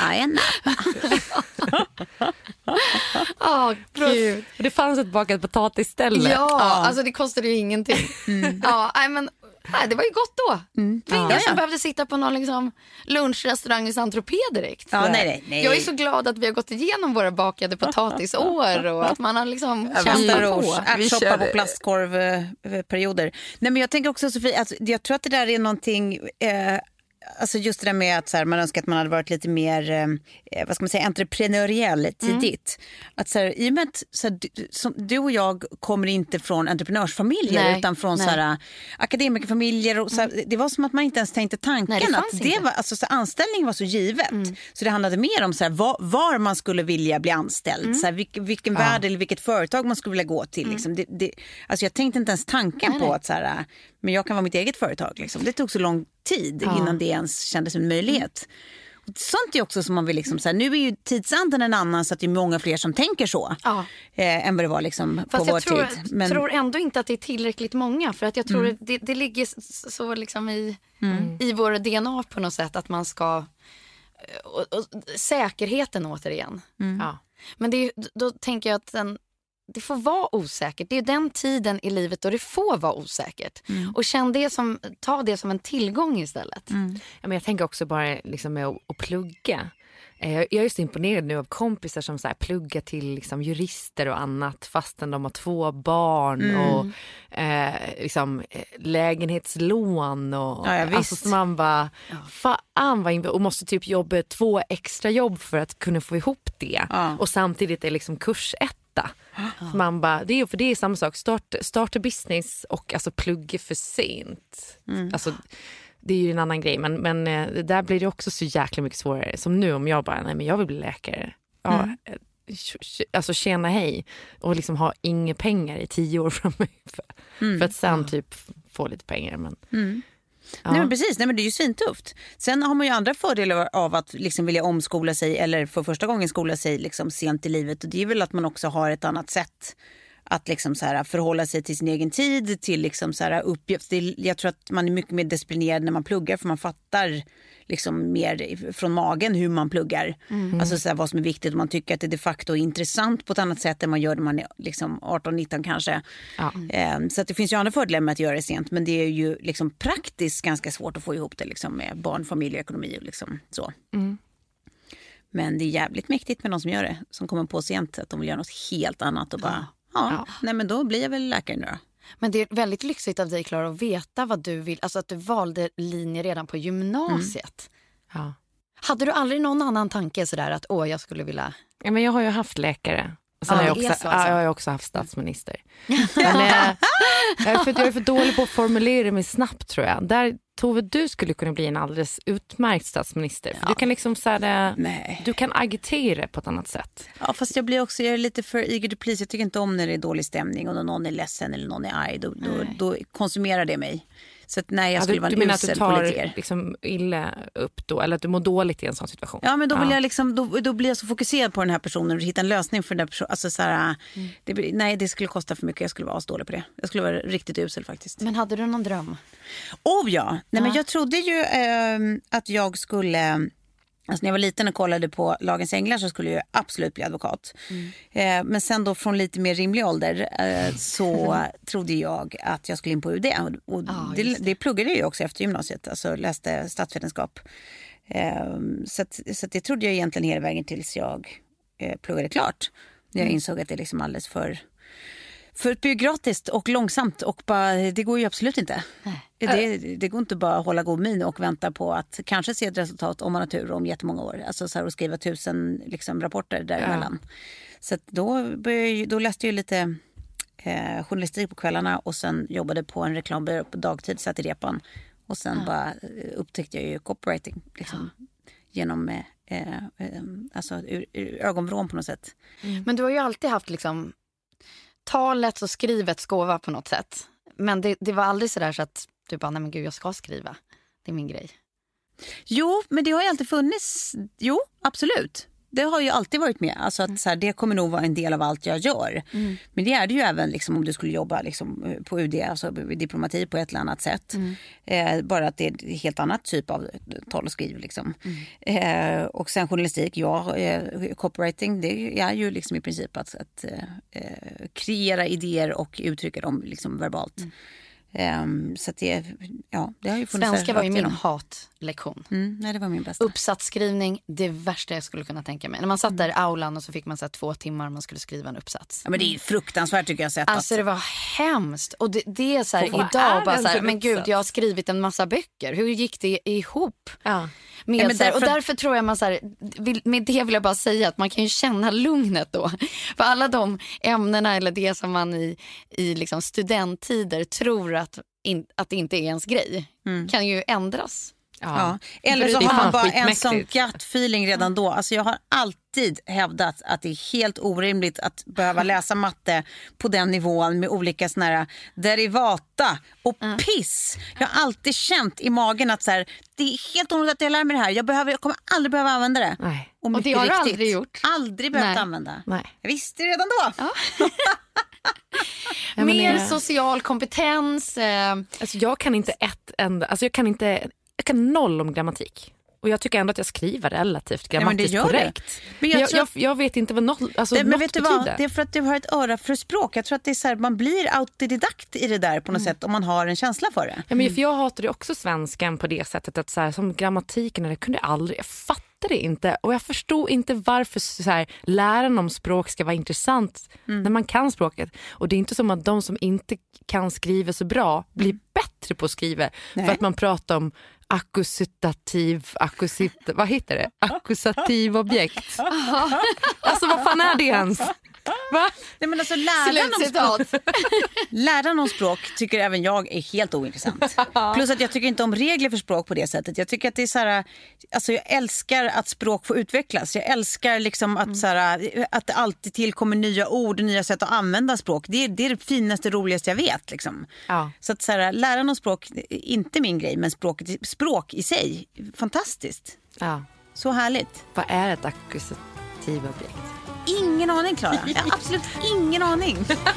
Gud. Det fanns ett bakad potatisställe. Alltså det kostade ju ingenting. Nej, det var ju gott då. Ingen som behövde sitta på någon liksom lunchrestaurang i Saint-Tropez direkt. Nej. Jag är så glad att vi har gått igenom våra bakade potatisår och att man har liksom kämpat på. Ärtsoppa på plastkorvperioder. Nej, men jag tänker också, Sofie, att jag tror att det där är någonting... Alltså just det där med att så här, man önskar att man hade varit lite mer entreprenöriell tidigt. Att så här, i och med att så här, du och jag kommer inte från entreprenörsfamiljer utan från så här, akademikerfamiljer och så här, det var som att man inte ens tänkte tanken att det var, alltså, så anställning var så givet. Så det handlade mer om så här, var man skulle vilja bli anställd, så här, vilken värld eller vilket företag man skulle vilja gå till liksom. Alltså jag tänkte inte ens tanken på att så här, men jag kan vara mitt eget företag liksom. Det tog så lång tid innan det ens kändes en möjlighet. Sånt är också som man vill liksom, så här, nu är ju tidsanden en annan, så att det är många fler som tänker så än vad det var liksom på vår tid. Men jag tror ändå inte att det är tillräckligt många, för att jag tror det ligger så liksom i vår DNA på något sätt att man ska och säkerheten återigen. Men då tänker jag att det får vara osäkert. Det är den tiden i livet då det får vara osäkert. Och ta det som en tillgång istället. Ja, men jag tänker också bara liksom med att plugga. Jag är så imponerad nu av kompisar som så här pluggar till liksom jurister och annat fastän de har 2 barn och liksom lägenhetslån och alltså som man bara och måste typ jobba 2 extra jobb för att kunna få ihop det och samtidigt är liksom kurs 1. Man bara, det är samma sak, starta business och alltså plugga för sent. Alltså det är ju en annan grej, men där blir det också så jäkla mycket svårare. Som nu om jag bara, nej men jag vill bli läkare. Alltså tjäna hej och liksom ha inga pengar i 10 år framöver för att sen typ få lite pengar. Men Nej, men precis, nej, men det är ju svintufft. Sen har man ju andra fördelar av att liksom vilja omskola sig eller för första gången skola sig liksom sent i livet, och det är väl att man också har ett annat sätt att liksom så här förhålla sig till sin egen tid, till liksom så här uppgift. Jag tror att man är mycket mer disciplinerad när man pluggar, för man fattar liksom mer från magen hur man pluggar. Alltså så här, vad som är viktigt, och man tycker att det de facto är intressant på ett annat sätt än man gör när man är liksom 18-19 kanske. Ja. Så att det finns ju andra fördelar med att göra det sent, men det är ju liksom praktiskt ganska svårt att få ihop det liksom med barn, familj och ekonomi och liksom så. Men det är jävligt mäktigt med någon som gör det, som kommer på sent att de vill göra något helt annat och bara, nej men då blir jag väl läkare nu då. Men det är väldigt lyxigt av dig, Klara, att veta vad du vill. Alltså att du valde linje redan på gymnasiet. Ja. Hade du aldrig någon annan tanke sådär att jag skulle vilja... Ja, men jag har ju haft läkare. Och sen har jag har också haft statsminister. Men, jag är för dålig på att formulera mig snabbt, tror jag. Där, Tove, du skulle kunna bli en alldeles utmärkt statsminister. För du kan liksom du kan agitera på ett annat sätt. Ja, fast jag är lite för eager to please. Jag tycker inte om när det är dålig stämning och när någon är ledsen eller någon är arg. Då konsumerar det mig. Så att jag skulle vara en usel politiker. Du menar att du tar liksom illa upp då, eller att du mår dåligt i en sån situation? Ja, men då vill jag liksom, då blir jag så fokuserad på den här personen och hitta en lösning för den här personen. Alltså så här, det skulle kosta för mycket. Jag skulle vara så dålig på det. Jag skulle vara riktigt usel faktiskt. Men hade du någon dröm? Men jag trodde ju att jag skulle... Alltså när jag var liten och kollade på Lagens Änglar så skulle jag absolut bli advokat. Men sen då från lite mer rimlig ålder så trodde jag att jag skulle in på UD. Och det pluggade jag ju också efter gymnasiet. Alltså läste statsvetenskap. Så att det trodde jag egentligen hela vägen tills jag pluggade klart. Jag insåg att det är liksom alldeles för byråkratiskt och långsamt, och bara, det går ju absolut inte. Det går inte bara att hålla god min och vänta på att kanske se ett resultat om man har tur om jättemånga år. Alltså så här, att skriva 1000 liksom, rapporter däremellan. Så att då läste jag lite journalistik på kvällarna och sen jobbade på en reklambyrå på dagtid, satt i repan. Och sen bara upptäckte jag ju copywriting liksom, genom alltså ur ögonvrån på något sätt. Men du har ju alltid haft liksom talet och skrivet skova på något sätt. Men det var aldrig sådär så att du bara, nej men gud, jag ska skriva. Det är min grej. Jo, men det har ju alltid funnits. Jo, absolut. Det har ju alltid varit med. Alltså att så här, det kommer nog vara en del av allt jag gör. Men det är det ju även liksom, om du skulle jobba liksom, på UD, alltså diplomati på ett eller annat sätt. Bara att det är en helt annat typ av tal och skriv. Liksom. Och sen journalistik, copywriting, det är ju liksom i princip att kreera idéer och uttrycka dem liksom verbalt. Så att det har ju funnits. Svenska var ju min hatlektion. Nej, det var min bästa. Uppsatsskrivning, det värsta jag skulle kunna tänka mig. När man satt där i aulan och så fick man så här 2 timmar man skulle skriva en uppsats. Ja, men det är fruktansvärt tycker jag. Alltså det var hemskt. Och det är så här idag bara så här, men gud, jag har skrivit en massa böcker. Hur gick det ihop? Ja. Men och därför tror jag man så här, med det vill jag bara säga att man kan ju känna lugnet då. För alla de ämnena eller det som man i liksom studenttider tror att det inte är ens grej kan ju ändras. Ja. Eller så har man bara en sån gut feeling redan då. Alltså jag har alltid hävdat att det är helt orimligt att behöva läsa matte på den nivån med olika såna här derivata och piss. Jag har alltid känt i magen att så här, det är helt orimligt att jag lär mig det här. Jag kommer aldrig behöva använda det. Nej. Och det har du aldrig gjort? Aldrig behövt använda. Nej. Jag visste det redan då. Ja. Mer social kompetens. Alltså jag kan inte jag kan 0 om grammatik. Och jag tycker ändå att jag skriver relativt grammatiskt korrekt. Men jag vet inte vad något betyder. Men vet du vad? Det är för att du har ett öra för språk. Jag tror att det är så här, man blir autodidakt i det där på något sätt om man har en känsla för det. Ja, men för jag hatade också svenskan på det sättet att så här, som grammatiken, det kunde jag aldrig. Jag fattade inte. Och jag förstod inte varför så här, läran om språk ska vara intressant när man kan språket. Och det är inte som att de som inte kan skriva så bra blir bättre på att skriva. Nej. För att man pratar om vad heter det? Akkusativ objekt. Alltså vad fan är det ens? Va? Nej, men alltså, läran om språk tycker även jag är helt ointressant. Plus att jag tycker inte om regler för språk på det sättet. Jag tycker att det är så här, alltså jag älskar att språk får utvecklas. Jag älskar liksom att, så här, att det alltid tillkommer nya ord och nya sätt att använda språk. Det är det finaste, roligaste jag vet. Liksom. Ja. Så att så här, läran om språk är inte min grej, men språk i sig, fantastiskt. Ja. Så härligt. Vad är ett akkusativ objekt? ingen aning, Klara. Jag har absolut ingen aning.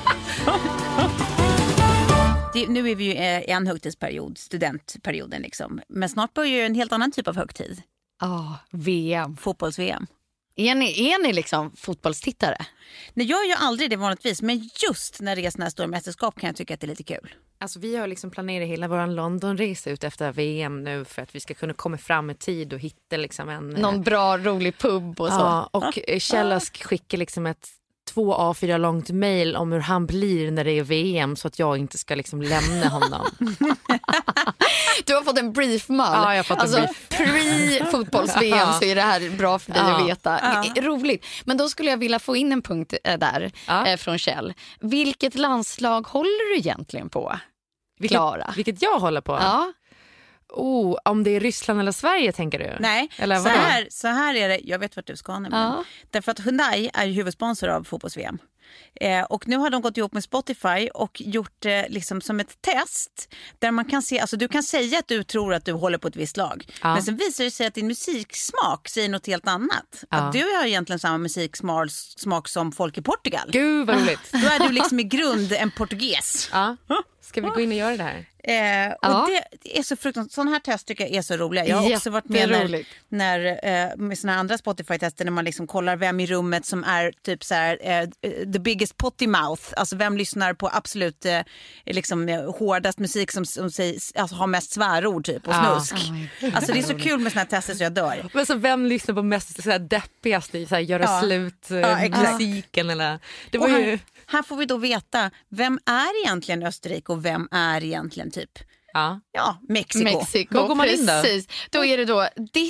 Nu är vi ju i en högtidsperiod, studentperioden liksom. Men snart börjar ju en helt annan typ av högtid. VM. Fotbolls-VM. Är ni liksom fotbollstittare? Nej, jag gör ju aldrig det vanligtvis. Men just när det är såna här stora mästerskap kan jag tycka att det är lite kul. Alltså vi har liksom planerat hela vår Londonresa ut efter VM nu för att vi ska kunna komma fram i tid och hitta liksom någon bra rolig pub och så. Ja, och Kjell skickar liksom ett 2 A4 långt mejl om hur han blir när det är VM så att jag inte ska liksom lämna honom. Du har fått en briefmall. Ja, jag har fått en brief. Pre-fotbolls-VM så är det här bra för dig att veta. Roligt. Men då skulle jag vilja få in en punkt där från Kjell. Vilket landslag håller du egentligen på, Klara? Vilket jag håller på? Ja. Om det är Ryssland eller Sverige tänker du? Nej, eller så här är det. Jag vet vart du ska nämligen. Därför att Hyundai är ju huvudsponsor av fotbolls-VM. Och nu har de gått ihop med Spotify och gjort liksom som ett test där man kan se, alltså du kan säga att du tror att du håller på ett visst lag. Men sen visar det sig att din musiksmak säger något helt annat. Att du har egentligen samma musiksmak som folk i Portugal. Gud vad roligt. Då är du liksom i grund en portugis. Ska vi gå in och göra det här? Och det är så fruktansvärt. Sådana här test tycker jag är så roliga. Jag har också varit med med såna andra Spotify-tester när man liksom kollar vem i rummet som är typ så här the biggest potty mouth. Alltså vem lyssnar på absolut liksom hårdast musik som alltså, har mest svärord typ och snusk. Alltså det är så kul med såna här tester så jag dör. Men så vem lyssnar på mest så här deppigast i så här göra slut musiken eller det var ju här får vi då veta vem är egentligen Österrike och vem är egentligen typ Mexiko. Då går man in då. Precis. Då är det då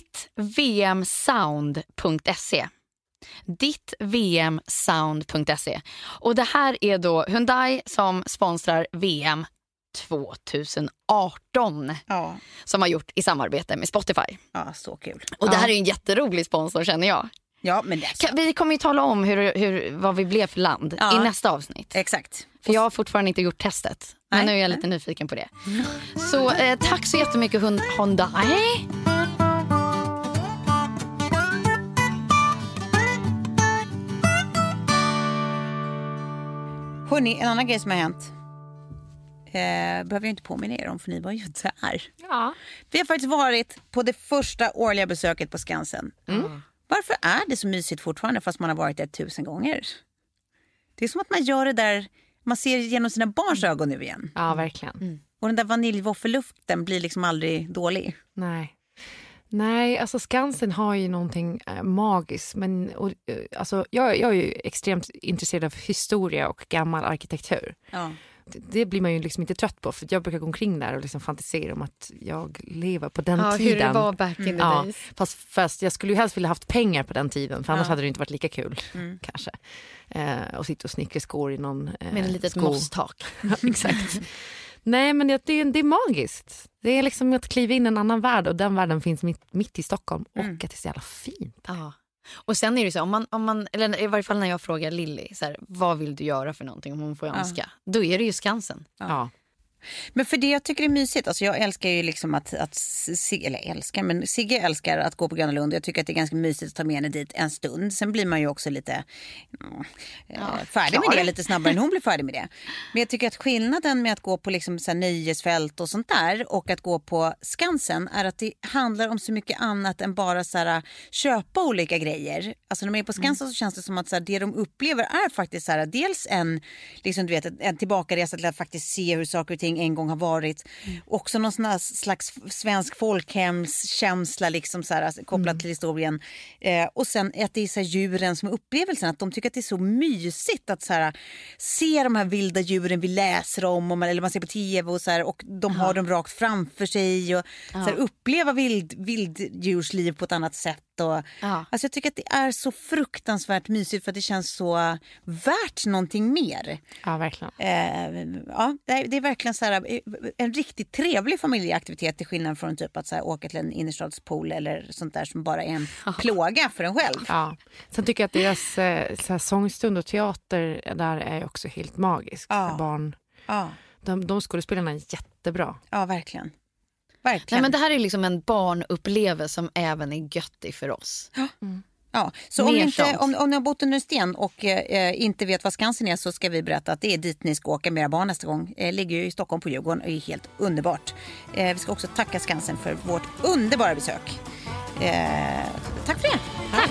dittvmsound.se. dittvmsound.se. Och det här är då Hyundai som sponsrar VM 2018 som har gjort i samarbete med Spotify. Ja, så kul. Och det här är en jätterolig sponsor känner jag. Ja, men det vi kommer ju tala om vad vi blev för land i nästa avsnitt. Exakt. För jag har fortfarande inte gjort testet. Men nu är jag lite nyfiken på det. Så tack så jättemycket Hyundai. Hörrni, en annan grej som har hänt behöver jag inte påminna er om för ni var ju där. Ja. Vi har faktiskt varit på det första årliga besöket på Skansen. Varför är det så mysigt fortfarande fast man har varit där 1000 gånger? Det är som att man gör det där, man ser genom sina barns ögon nu igen. Ja, verkligen. Och den där vaniljvåffelluften blir liksom aldrig dålig. Nej, alltså Skansen har ju någonting magiskt. Men alltså, jag är ju extremt intresserad av historia och gammal arkitektur. Ja. Det blir man ju liksom inte trött på för jag brukar gå omkring där och liksom fantisera om att jag lever på den tiden. Hur det var back in the days. Fast jag skulle ju helst vilja haft pengar på den tiden för annars hade det inte varit lika kul kanske. Och sitta och snickra skor i någon med en litet mosstak. Exakt. Nej, men det är magiskt. Det är liksom att kliva in i en annan värld och den världen finns mitt i Stockholm och att det är så jävla fint. Ja. Och sen är det så om man eller i varje fall när jag frågar Lilly så här, vad vill du göra för någonting om hon får önska? Då är det ju Skansen. Ja. Men för det jag tycker är mysigt, alltså jag älskar ju liksom Sigge älskar att gå på Gröna Lund. Jag tycker att det är ganska mysigt att ta med henne dit en stund. Sen blir man ju också lite färdig med det lite snabbare än hon blir färdig med det. Men jag tycker att skillnaden med att gå på liksom så här nöjesfält och sånt där och att gå på Skansen är att det handlar om så mycket annat än bara så här, köpa olika grejer. Alltså när man är på Skansen så känns det som att så här, det de upplever är faktiskt så här, dels en liksom, du vet, en tillbakaresa till att faktiskt se hur saker och ting en gång har varit. Också någon sån här slags svensk folkhemskänsla liksom så här, alltså, kopplat till historien. Och sen att det är så här, djuren som upplevelsen, att de tycker att det är så mysigt att så här, se de här vilda djuren vi läser om eller man ser på tv och så här, och de har dem rakt framför sig och så här, uppleva vilddjursliv på ett annat sätt. Alltså jag tycker att det är så fruktansvärt mysigt för att det känns så värt någonting mer. Ja, verkligen. Det är verkligen så här, en riktigt trevlig familjeaktivitet till skillnad från typ att så här, åka till en innerstadspool eller sånt där som bara är en plåga för en själv. Ja. Sen tycker jag att deras så här, sångstund och teater där är också helt magisk för barn. De skådespelarna är jättebra. Ja, verkligen. Nej, men det här är liksom en barnupplevelse som även är göttig för oss. Ja, så om ni har bott under en sten och inte vet vad Skansen är, så ska vi berätta att det är dit ni ska åka med era barn nästa gång. Ligger ju i Stockholm på Djurgården och är helt underbart. Vi ska också tacka Skansen för vårt underbara besök. Tack för det. Tack.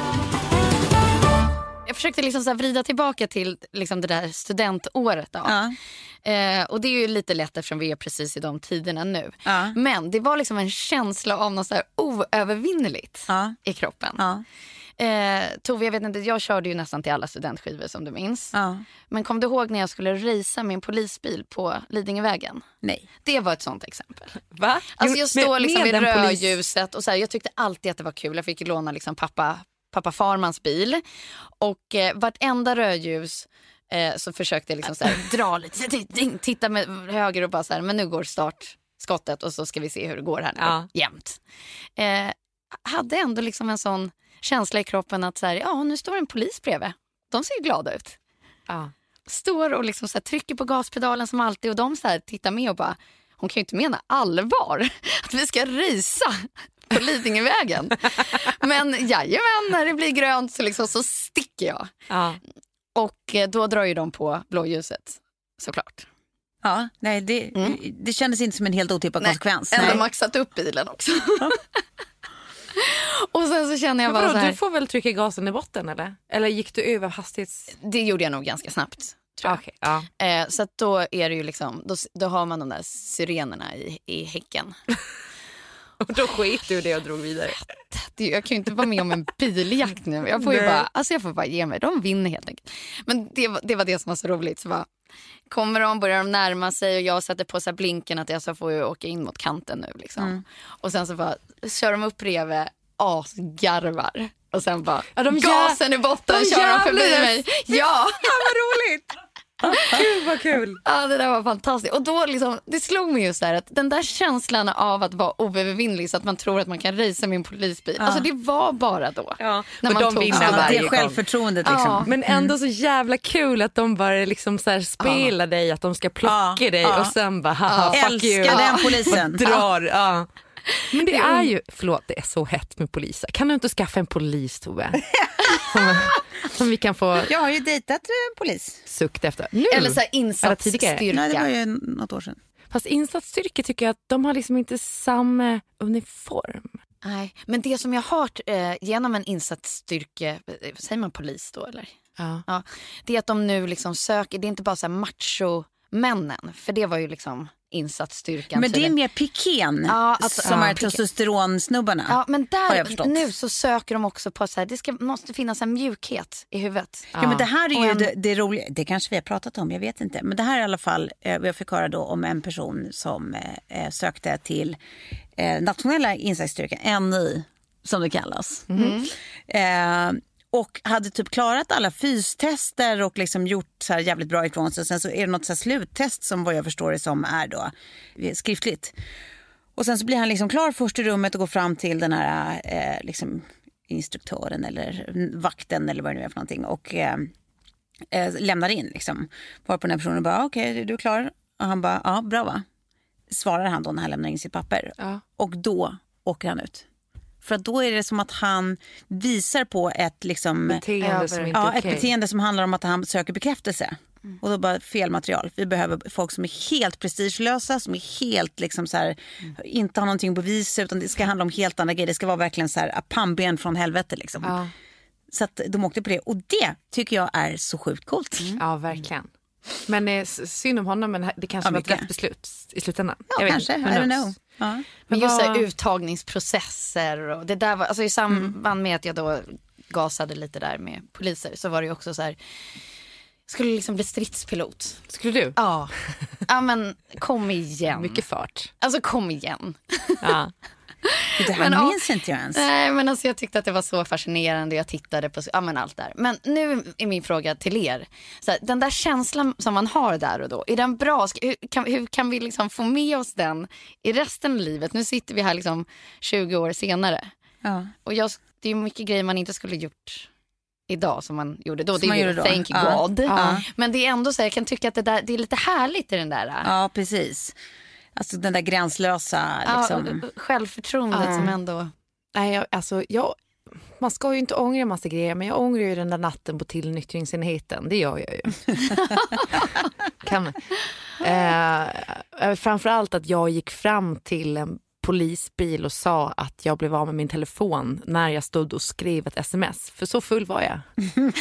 Jag försökte liksom så här vrida tillbaka till liksom det där studentåret då. Ja. Och det är ju lite lätt eftersom vi är precis i de tiderna nu. Ja. Men det var liksom en känsla av något så här oövervinneligt i kroppen. Ja. Tove, jag vet inte, jag körde ju nästan till alla studentskivor som du minns. Ja. Men kom du ihåg när jag skulle racea min polisbil på Lidingövägen? Nej. Det var ett sånt exempel. Va? Alltså jag står liksom vid rödljuset och så här, jag tyckte alltid att det var kul. Jag fick låna liksom pappa Farmans bil. Och vartenda rödljus så försökte jag liksom så här, dra lite, titta med höger och bara så här, men nu går startskottet och så ska vi se hur det går här nu. Jämt. Hade ändå liksom en sån känsla i kroppen att så här, nu står en polis bredvid. De ser ju glada ut. Står och liksom så här, trycker på gaspedalen som alltid och de så här, tittar med och bara, hon kan ju inte mena allvar att vi ska risa på Lidingövägen. Men jajamän, när det blir grönt så, liksom, så sticker jag. Och då drar ju de på blåljuset, såklart. Ja, nej, det kändes inte som en helt otippad konsekvens. Ändå maxat upp bilen också. Och sen så känner jag bara så här, du får väl trycka gasen i botten eller gick du över hastighets... Det gjorde jag nog ganska snabbt, tror jag. Okay, så att då är det ju liksom, då har man de där sirenerna i häcken. Och då skit du det och drog vidare. Jag kan ju inte vara med om en biljakt nu. Jag får ju jag får bara ge mig. De vinner helt enkelt. Men det var det som var så roligt. Så bara, börjar de närma sig och jag sätter på så här blinken att jag så får ju åka in mot kanten nu liksom. Och sen så bara kör de upp bredvid, asgarvar. Och sen bara gasen i botten, kör de förbi mig. Ja, vad roligt. Gud vad kul. Ja, det där var fantastiskt. Och då liksom, det slog mig just där att den där känslan av att vara oövervinnlig så att man tror att man kan racea med en polisbil. Alltså det var bara då. När man tog det självförtroendet liksom. Men ändå så jävla kul att de bara liksom så här spelar dig, att de ska plocka dig och sen bara fuck you. Älskar den polisen. Och drar. Men det är ju, förlåt, det är så hett med poliser. Kan du inte skaffa en polis, Tove? Som vi kan få... Jag har ju dejtat polis. Sukt efter. Nu. Eller så här insatsstyrka. Nej, det var ju något år sedan. Fast insatsstyrka tycker jag att de har liksom inte samma uniform. Nej, men det som jag har hört genom en insatsstyrka, säger man polis då eller? Ja. Det är att de nu liksom söker, det är inte bara så här macho-männen, för det var ju liksom insatsstyrkan. Men det är mer piken som är testosteronsnubbarna. Ja, men där nu så söker de också på så här, måste finnas en mjukhet i huvudet. Ja, men det här är ju det roliga, det kanske vi har pratat om, jag vet inte. Men det här är i alla fall, jag fick höra då om en person som sökte till nationella insatsstyrkan, NI som det kallas. Och hade typ klarat alla fystester och liksom gjort så här jävligt bra ifrån sig. Och sen så är det något så här sluttest som vad jag förstår det som är då skriftligt. Och sen så blir han liksom klar först i rummet och går fram till den här liksom instruktören eller vakten eller vad det nu är för någonting. Och lämnar in liksom. Var på den här personen bara, okej, är du klar? Och han bara, ja, bra va? Svarar han då när han lämnar in sitt papper. Och då åker han ut. För att då är det som att han visar på ett liksom, beteende som inte är ett beteende som handlar om att han söker bekräftelse. Och då bara fel material. Vi behöver folk som är helt prestigelösa, som är helt liksom så här, inte har någonting på vis, utan det ska handla om helt andra grejer. Det ska vara verkligen så här pannben från helvete liksom. Så att de åkte på det. Och det tycker jag är så sjukt coolt. Ja, verkligen. Men synd om honom, men det kanske var ett rätt beslut i slutändan. Ja, kanske. I don't know. Ja. Men just så uttagningsprocesser och det där var, alltså i samband med att jag då gasade lite där med poliser, så var det ju också så här, skulle liksom bli stridspilot. Skulle du? Ja. Ja, men kom igen. Mycket fart. Alltså kom igen. Ja. Det här minns inte jag ens. Nej, men alltså jag tyckte att det var så fascinerande. Jag tittade på allt där. Men nu är min fråga till er. Så här, den där känslan som man har där och då, är den bra? Hur kan vi liksom få med oss den i resten av livet? Nu sitter vi här liksom 20 år senare. Ja. Och det är mycket grejer man inte skulle gjort idag som man gjorde då. Som det är ju thank God. Ja. Men det är ändå så här, jag kan tycka att det är lite härligt i den där. Ja, precis. Alltså den där gränslösa liksom. Självförtroendet som ändå... Nej, jag man ska ju inte ångra en massa grejer, men jag ångrar ju den där natten på tillnyktringsenheten. Det gör jag ju. Framförallt att jag gick fram till en polisbil och sa att jag blev av med min telefon när jag stod och skrev ett sms. För så full var jag.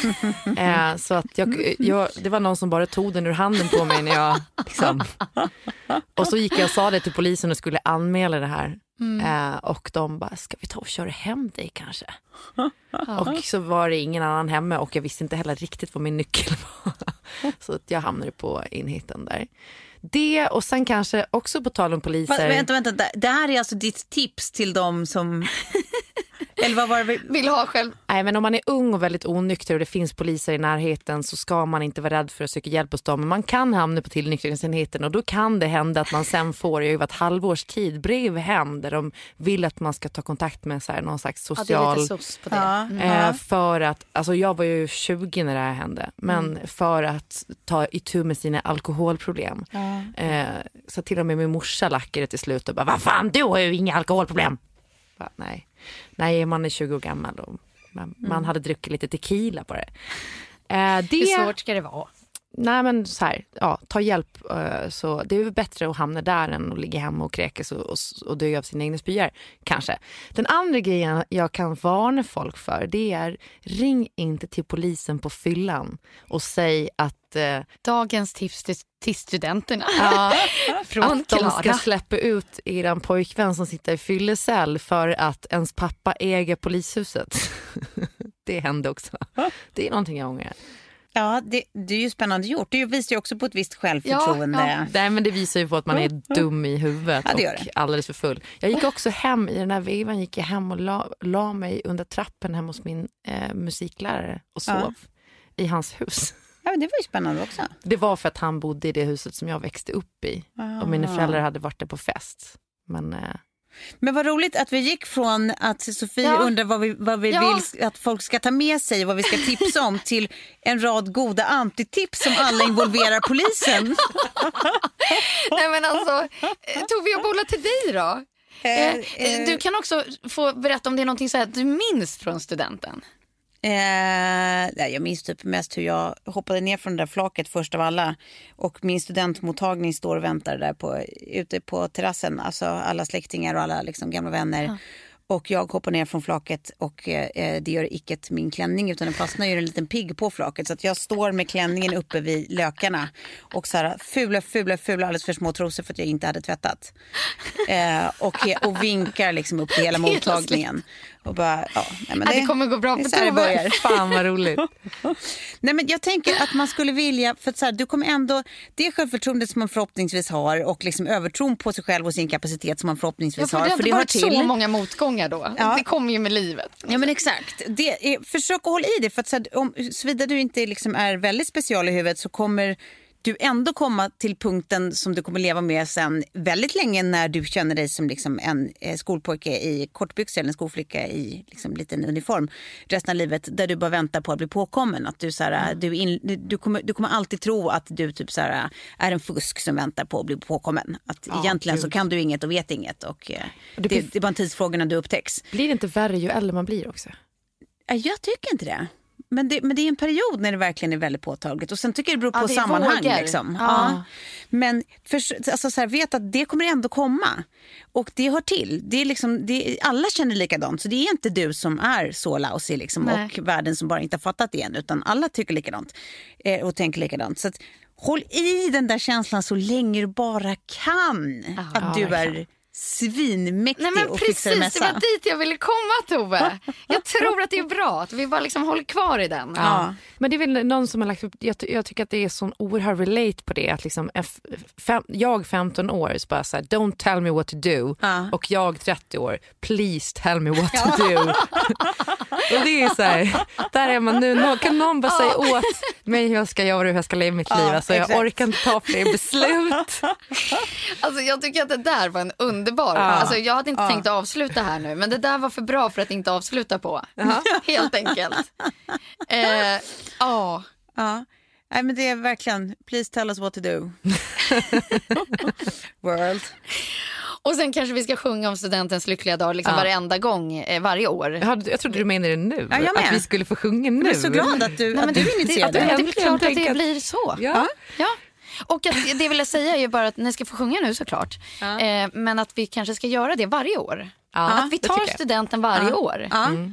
Så att det var någon som bara tog den ur handen på mig när jag liksom... Och så gick jag och sa det till polisen och skulle anmäla det här. Och de bara, ska vi ta och köra hem dig kanske? Och så var det ingen annan hemma och jag visste inte heller riktigt vad min nyckel var. Så att jag hamnade på enheten där. Det och sen kanske också på tal om poliser. Vänta. Det här är alltså ditt tips till dem som... Eller vad var det vill ha själv? Nej, men om man är ung och väldigt onykter och det finns poliser i närheten så ska man inte vara rädd för att söka hjälp hos dem. Men man kan hamna på tillnyktringsenheten och då kan det hända att man sen får ju ett halvårs tid brev hem där de vill att man ska ta kontakt med så här, någon slags social... det är lite sos på det. För att, alltså jag var ju 20 när det här hände, men för att ta itu med sina alkoholproblem. Så till och med min morsa lackade till slut och bara, vad fan, du har ju inga alkoholproblem. Nej, man är 20 år gammal och man hade druckit lite tequila på det. Hur svårt ska det vara? Nej, men så här, ta hjälp. Så det är väl bättre att hamna där än att ligga hemma och kräkas och dö av sina egna spyor, kanske. Den andra grejen jag kan varna folk för, det är ring inte till polisen på fyllan och säg att dagens tips till studenterna. Från att de ska släppa ut eran pojkvän som sitter i fyllecell för att ens pappa äger polishuset. Det hände också. Det är någonting jag ångrar. Ja, det är ju spännande gjort. Det visar ju också på ett visst självförtroende. Ja. Nej, men det visar ju på att man är dum i huvudet och alldeles för full. Jag gick också hem i den här vevan, gick jag hem och la mig under trappen hem hos min musiklärare och sov i hans hus. Ja, men det var ju spännande också. Det var för att han bodde i det huset som jag växte upp i. Och mina föräldrar hade varit där på fest. Men vad roligt att vi gick från att Sofie undrar vad vi vill att folk ska ta med sig, vad vi ska tipsa om, till en rad goda antitips som alla involverar polisen. Nej, men alltså, Tove, jag bollar till dig då. Du kan också få berätta om det är någonting så här du minns från studenten. Jag minns typ mest hur jag hoppade ner från det där flaket först av alla och min studentmottagning står och väntar där ute på terrassen, alltså alla släktingar och alla liksom gamla vänner. Och jag hoppar ner från flaket och det gör icke min klänning utan den fastnar ju en liten pigg på flaket. Så att jag står med klänningen uppe vid lökarna och så här fula alldeles för små trosor för att jag inte hade tvättat. Och vinkar liksom upp till hela mottagningen. Och bara, det kommer gå bra på Tove. Fan vad roligt. Nej, men jag tänker att man skulle vilja, för att så här, du kommer ändå, det självförtroendet som man förhoppningsvis har och liksom övertron på sig själv och sin kapital som man förhoppningsvis har. För det har varit så många motgångar då. Det kommer ju med livet. Ja, men exakt. Försök att hålla i det, för att så här, såvida du inte liksom är väldigt special i huvudet så kommer du ändå komma till punkten som du kommer leva med sen väldigt länge när du känner dig som liksom en skolpojke i kortbyxor eller en skolflicka i liksom liten uniform resten av livet, där du bara väntar på att bli påkommen. Att du, så här, du kommer alltid tro att du typ så här, är en fusk som väntar på att bli påkommen. Att egentligen så kan du inget och vet inget och det är bara en tidsfråga när du upptäcks. Blir det inte värre ju äldre man blir också? Jag tycker inte det. Men det är en period när det verkligen är väldigt påtagligt. Och sen tycker jag det beror på sammanhang. Liksom. Ja. Men alltså, så här, vet att det kommer ändå komma. Och det hör till. Det är liksom, alla känner likadant. Så det är inte du som är så lousy liksom, och världen som bara inte har fattat det än. Utan alla tycker likadant och tänker likadant. Så att, håll i den där känslan så länge du bara kan. Att du är svinmäktig. Nej, men och precis, fixar det mesta. Det var dit jag ville komma, Tove. Jag tror att det är bra att vi bara liksom håller kvar i den. Ja. Men det är väl någon som har lagt upp, jag tycker att det är sån oerhört relate på det, att liksom jag 15 år så bara så här, don't tell me what to do, och jag 30 år, please tell me what to do. Och det är så här, där är man nu, kan någon bara säga åt mig hur jag ska göra, hur jag ska leva mitt liv, alltså jag orkar inte ta fler beslut. Alltså jag tycker att det där var en underbar, alltså jag hade inte tänkt att avsluta här nu, men det där var för bra för att inte avsluta på. Helt enkelt. Nej, men det är verkligen, please tell us what to do. World. Och sen kanske vi ska sjunga om studentens lyckliga dag liksom varenda gång, varje år. Jag trodde du menade det nu. Ja, att vi skulle få sjunga nu. Jag är så glad att du initierade det. Det är klart att det blir så. Ja. Och att det vill jag säga är ju bara att ni ska få sjunga nu såklart. Men att vi kanske ska göra det varje år. Att vi tar studenten varje år.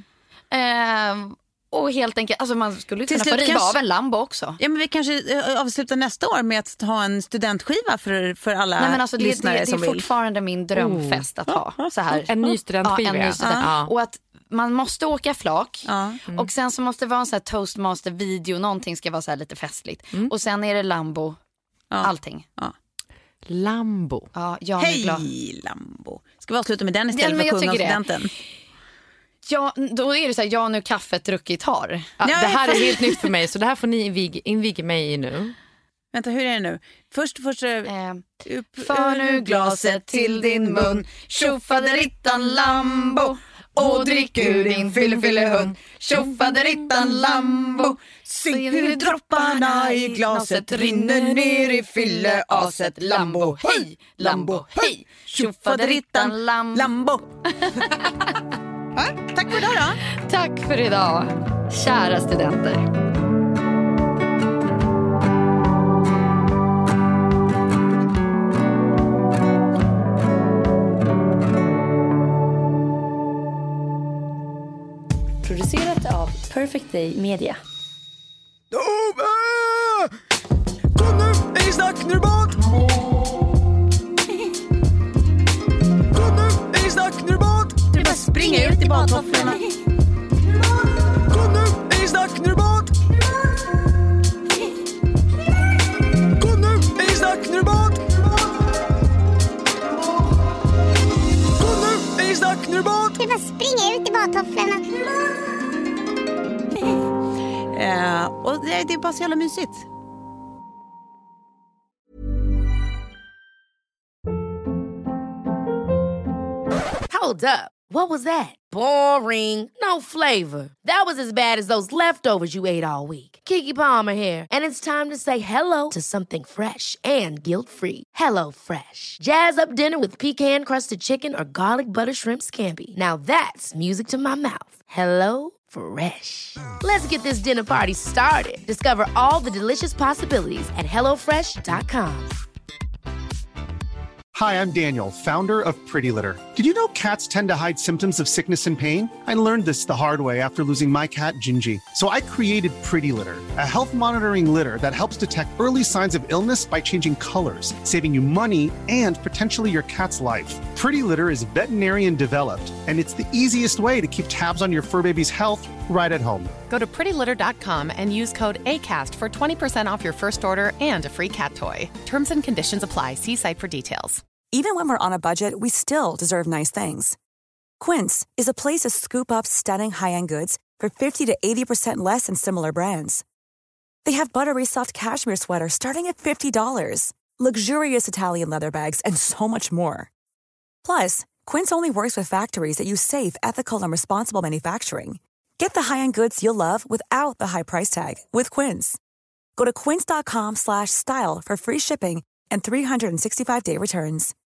Och helt enkelt, alltså man skulle kunna få riva av en Lambo också. Ja, men vi kanske avslutar nästa år med att ha en studentskiva för alla lyssnare som vill. Det är fortfarande min drömfest att ha. Så här. En ny studentskiva. Och att man måste åka flak. Och sen så måste det vara en så här Toastmaster-video. Någonting ska vara så här lite festligt. Och sen är det Lambo. Allting. Lambo. Hej Lambo. Ska vi avsluta med den istället för att sjunga om studenten? Ja, då är det så här, nu kaffet druckit har. Det här är helt nytt för mig, så det här får ni inviga mig i nu. Vänta, hur är det nu? Först för nu glaset till din mun, tjofaderittan Lambo, och drick ur din fyllehund, tjofaderittan Lambo. Se hur dropparna i glaset rinner ner i fylleaset. Lambo, hej, Lambo, hej, tjofaderittan Lambo. Tack för idag då. Tack för idag, kära studenter. Producerat av Perfect Day Media. Kom nu, är ni snack, nu är det bad. Kom nu, är ni snack, nu är det bad. Du bara springer ut i badtofflorna. Kom nu, är ni snack, nu är det bad. Kom nu, är ni snack, nu är det bad. Kom nu, är ni snack, nu är det bad. Du bara springer ut i badtofflorna. Och det är bara så jävla mysigt. Hold up. What was that? Boring. No flavor. That was as bad as those leftovers you ate all week. Keke Palmer here, and it's time to say hello to something fresh and guilt-free. Hello Fresh. Jazz up dinner with pecan-crusted chicken or garlic butter shrimp scampi. Now that's music to my mouth. Hello Fresh. Let's get this dinner party started. Discover all the delicious possibilities at HelloFresh.com. Hi, I'm Daniel, founder of Pretty Litter. Did you know cats tend to hide symptoms of sickness and pain? I learned this the hard way after losing my cat, Gingy. So I created Pretty Litter, a health monitoring litter that helps detect early signs of illness by changing colors, saving you money and potentially your cat's life. Pretty Litter is veterinarian developed, and it's the easiest way to keep tabs on your fur baby's health right at home. Go to prettylitter.com and use code ACAST for 20% off your first order and a free cat toy. Terms and conditions apply. See site for details. Even when we're on a budget, we still deserve nice things. Quince is a place to scoop up stunning high-end goods for 50 to 80% less than similar brands. They have buttery soft cashmere sweaters starting at $50, luxurious Italian leather bags, and so much more. Plus, Quince only works with factories that use safe, ethical, and responsible manufacturing. Get the high-end goods you'll love without the high price tag with Quince. Go to quince.com/style for free shipping and 365-day returns.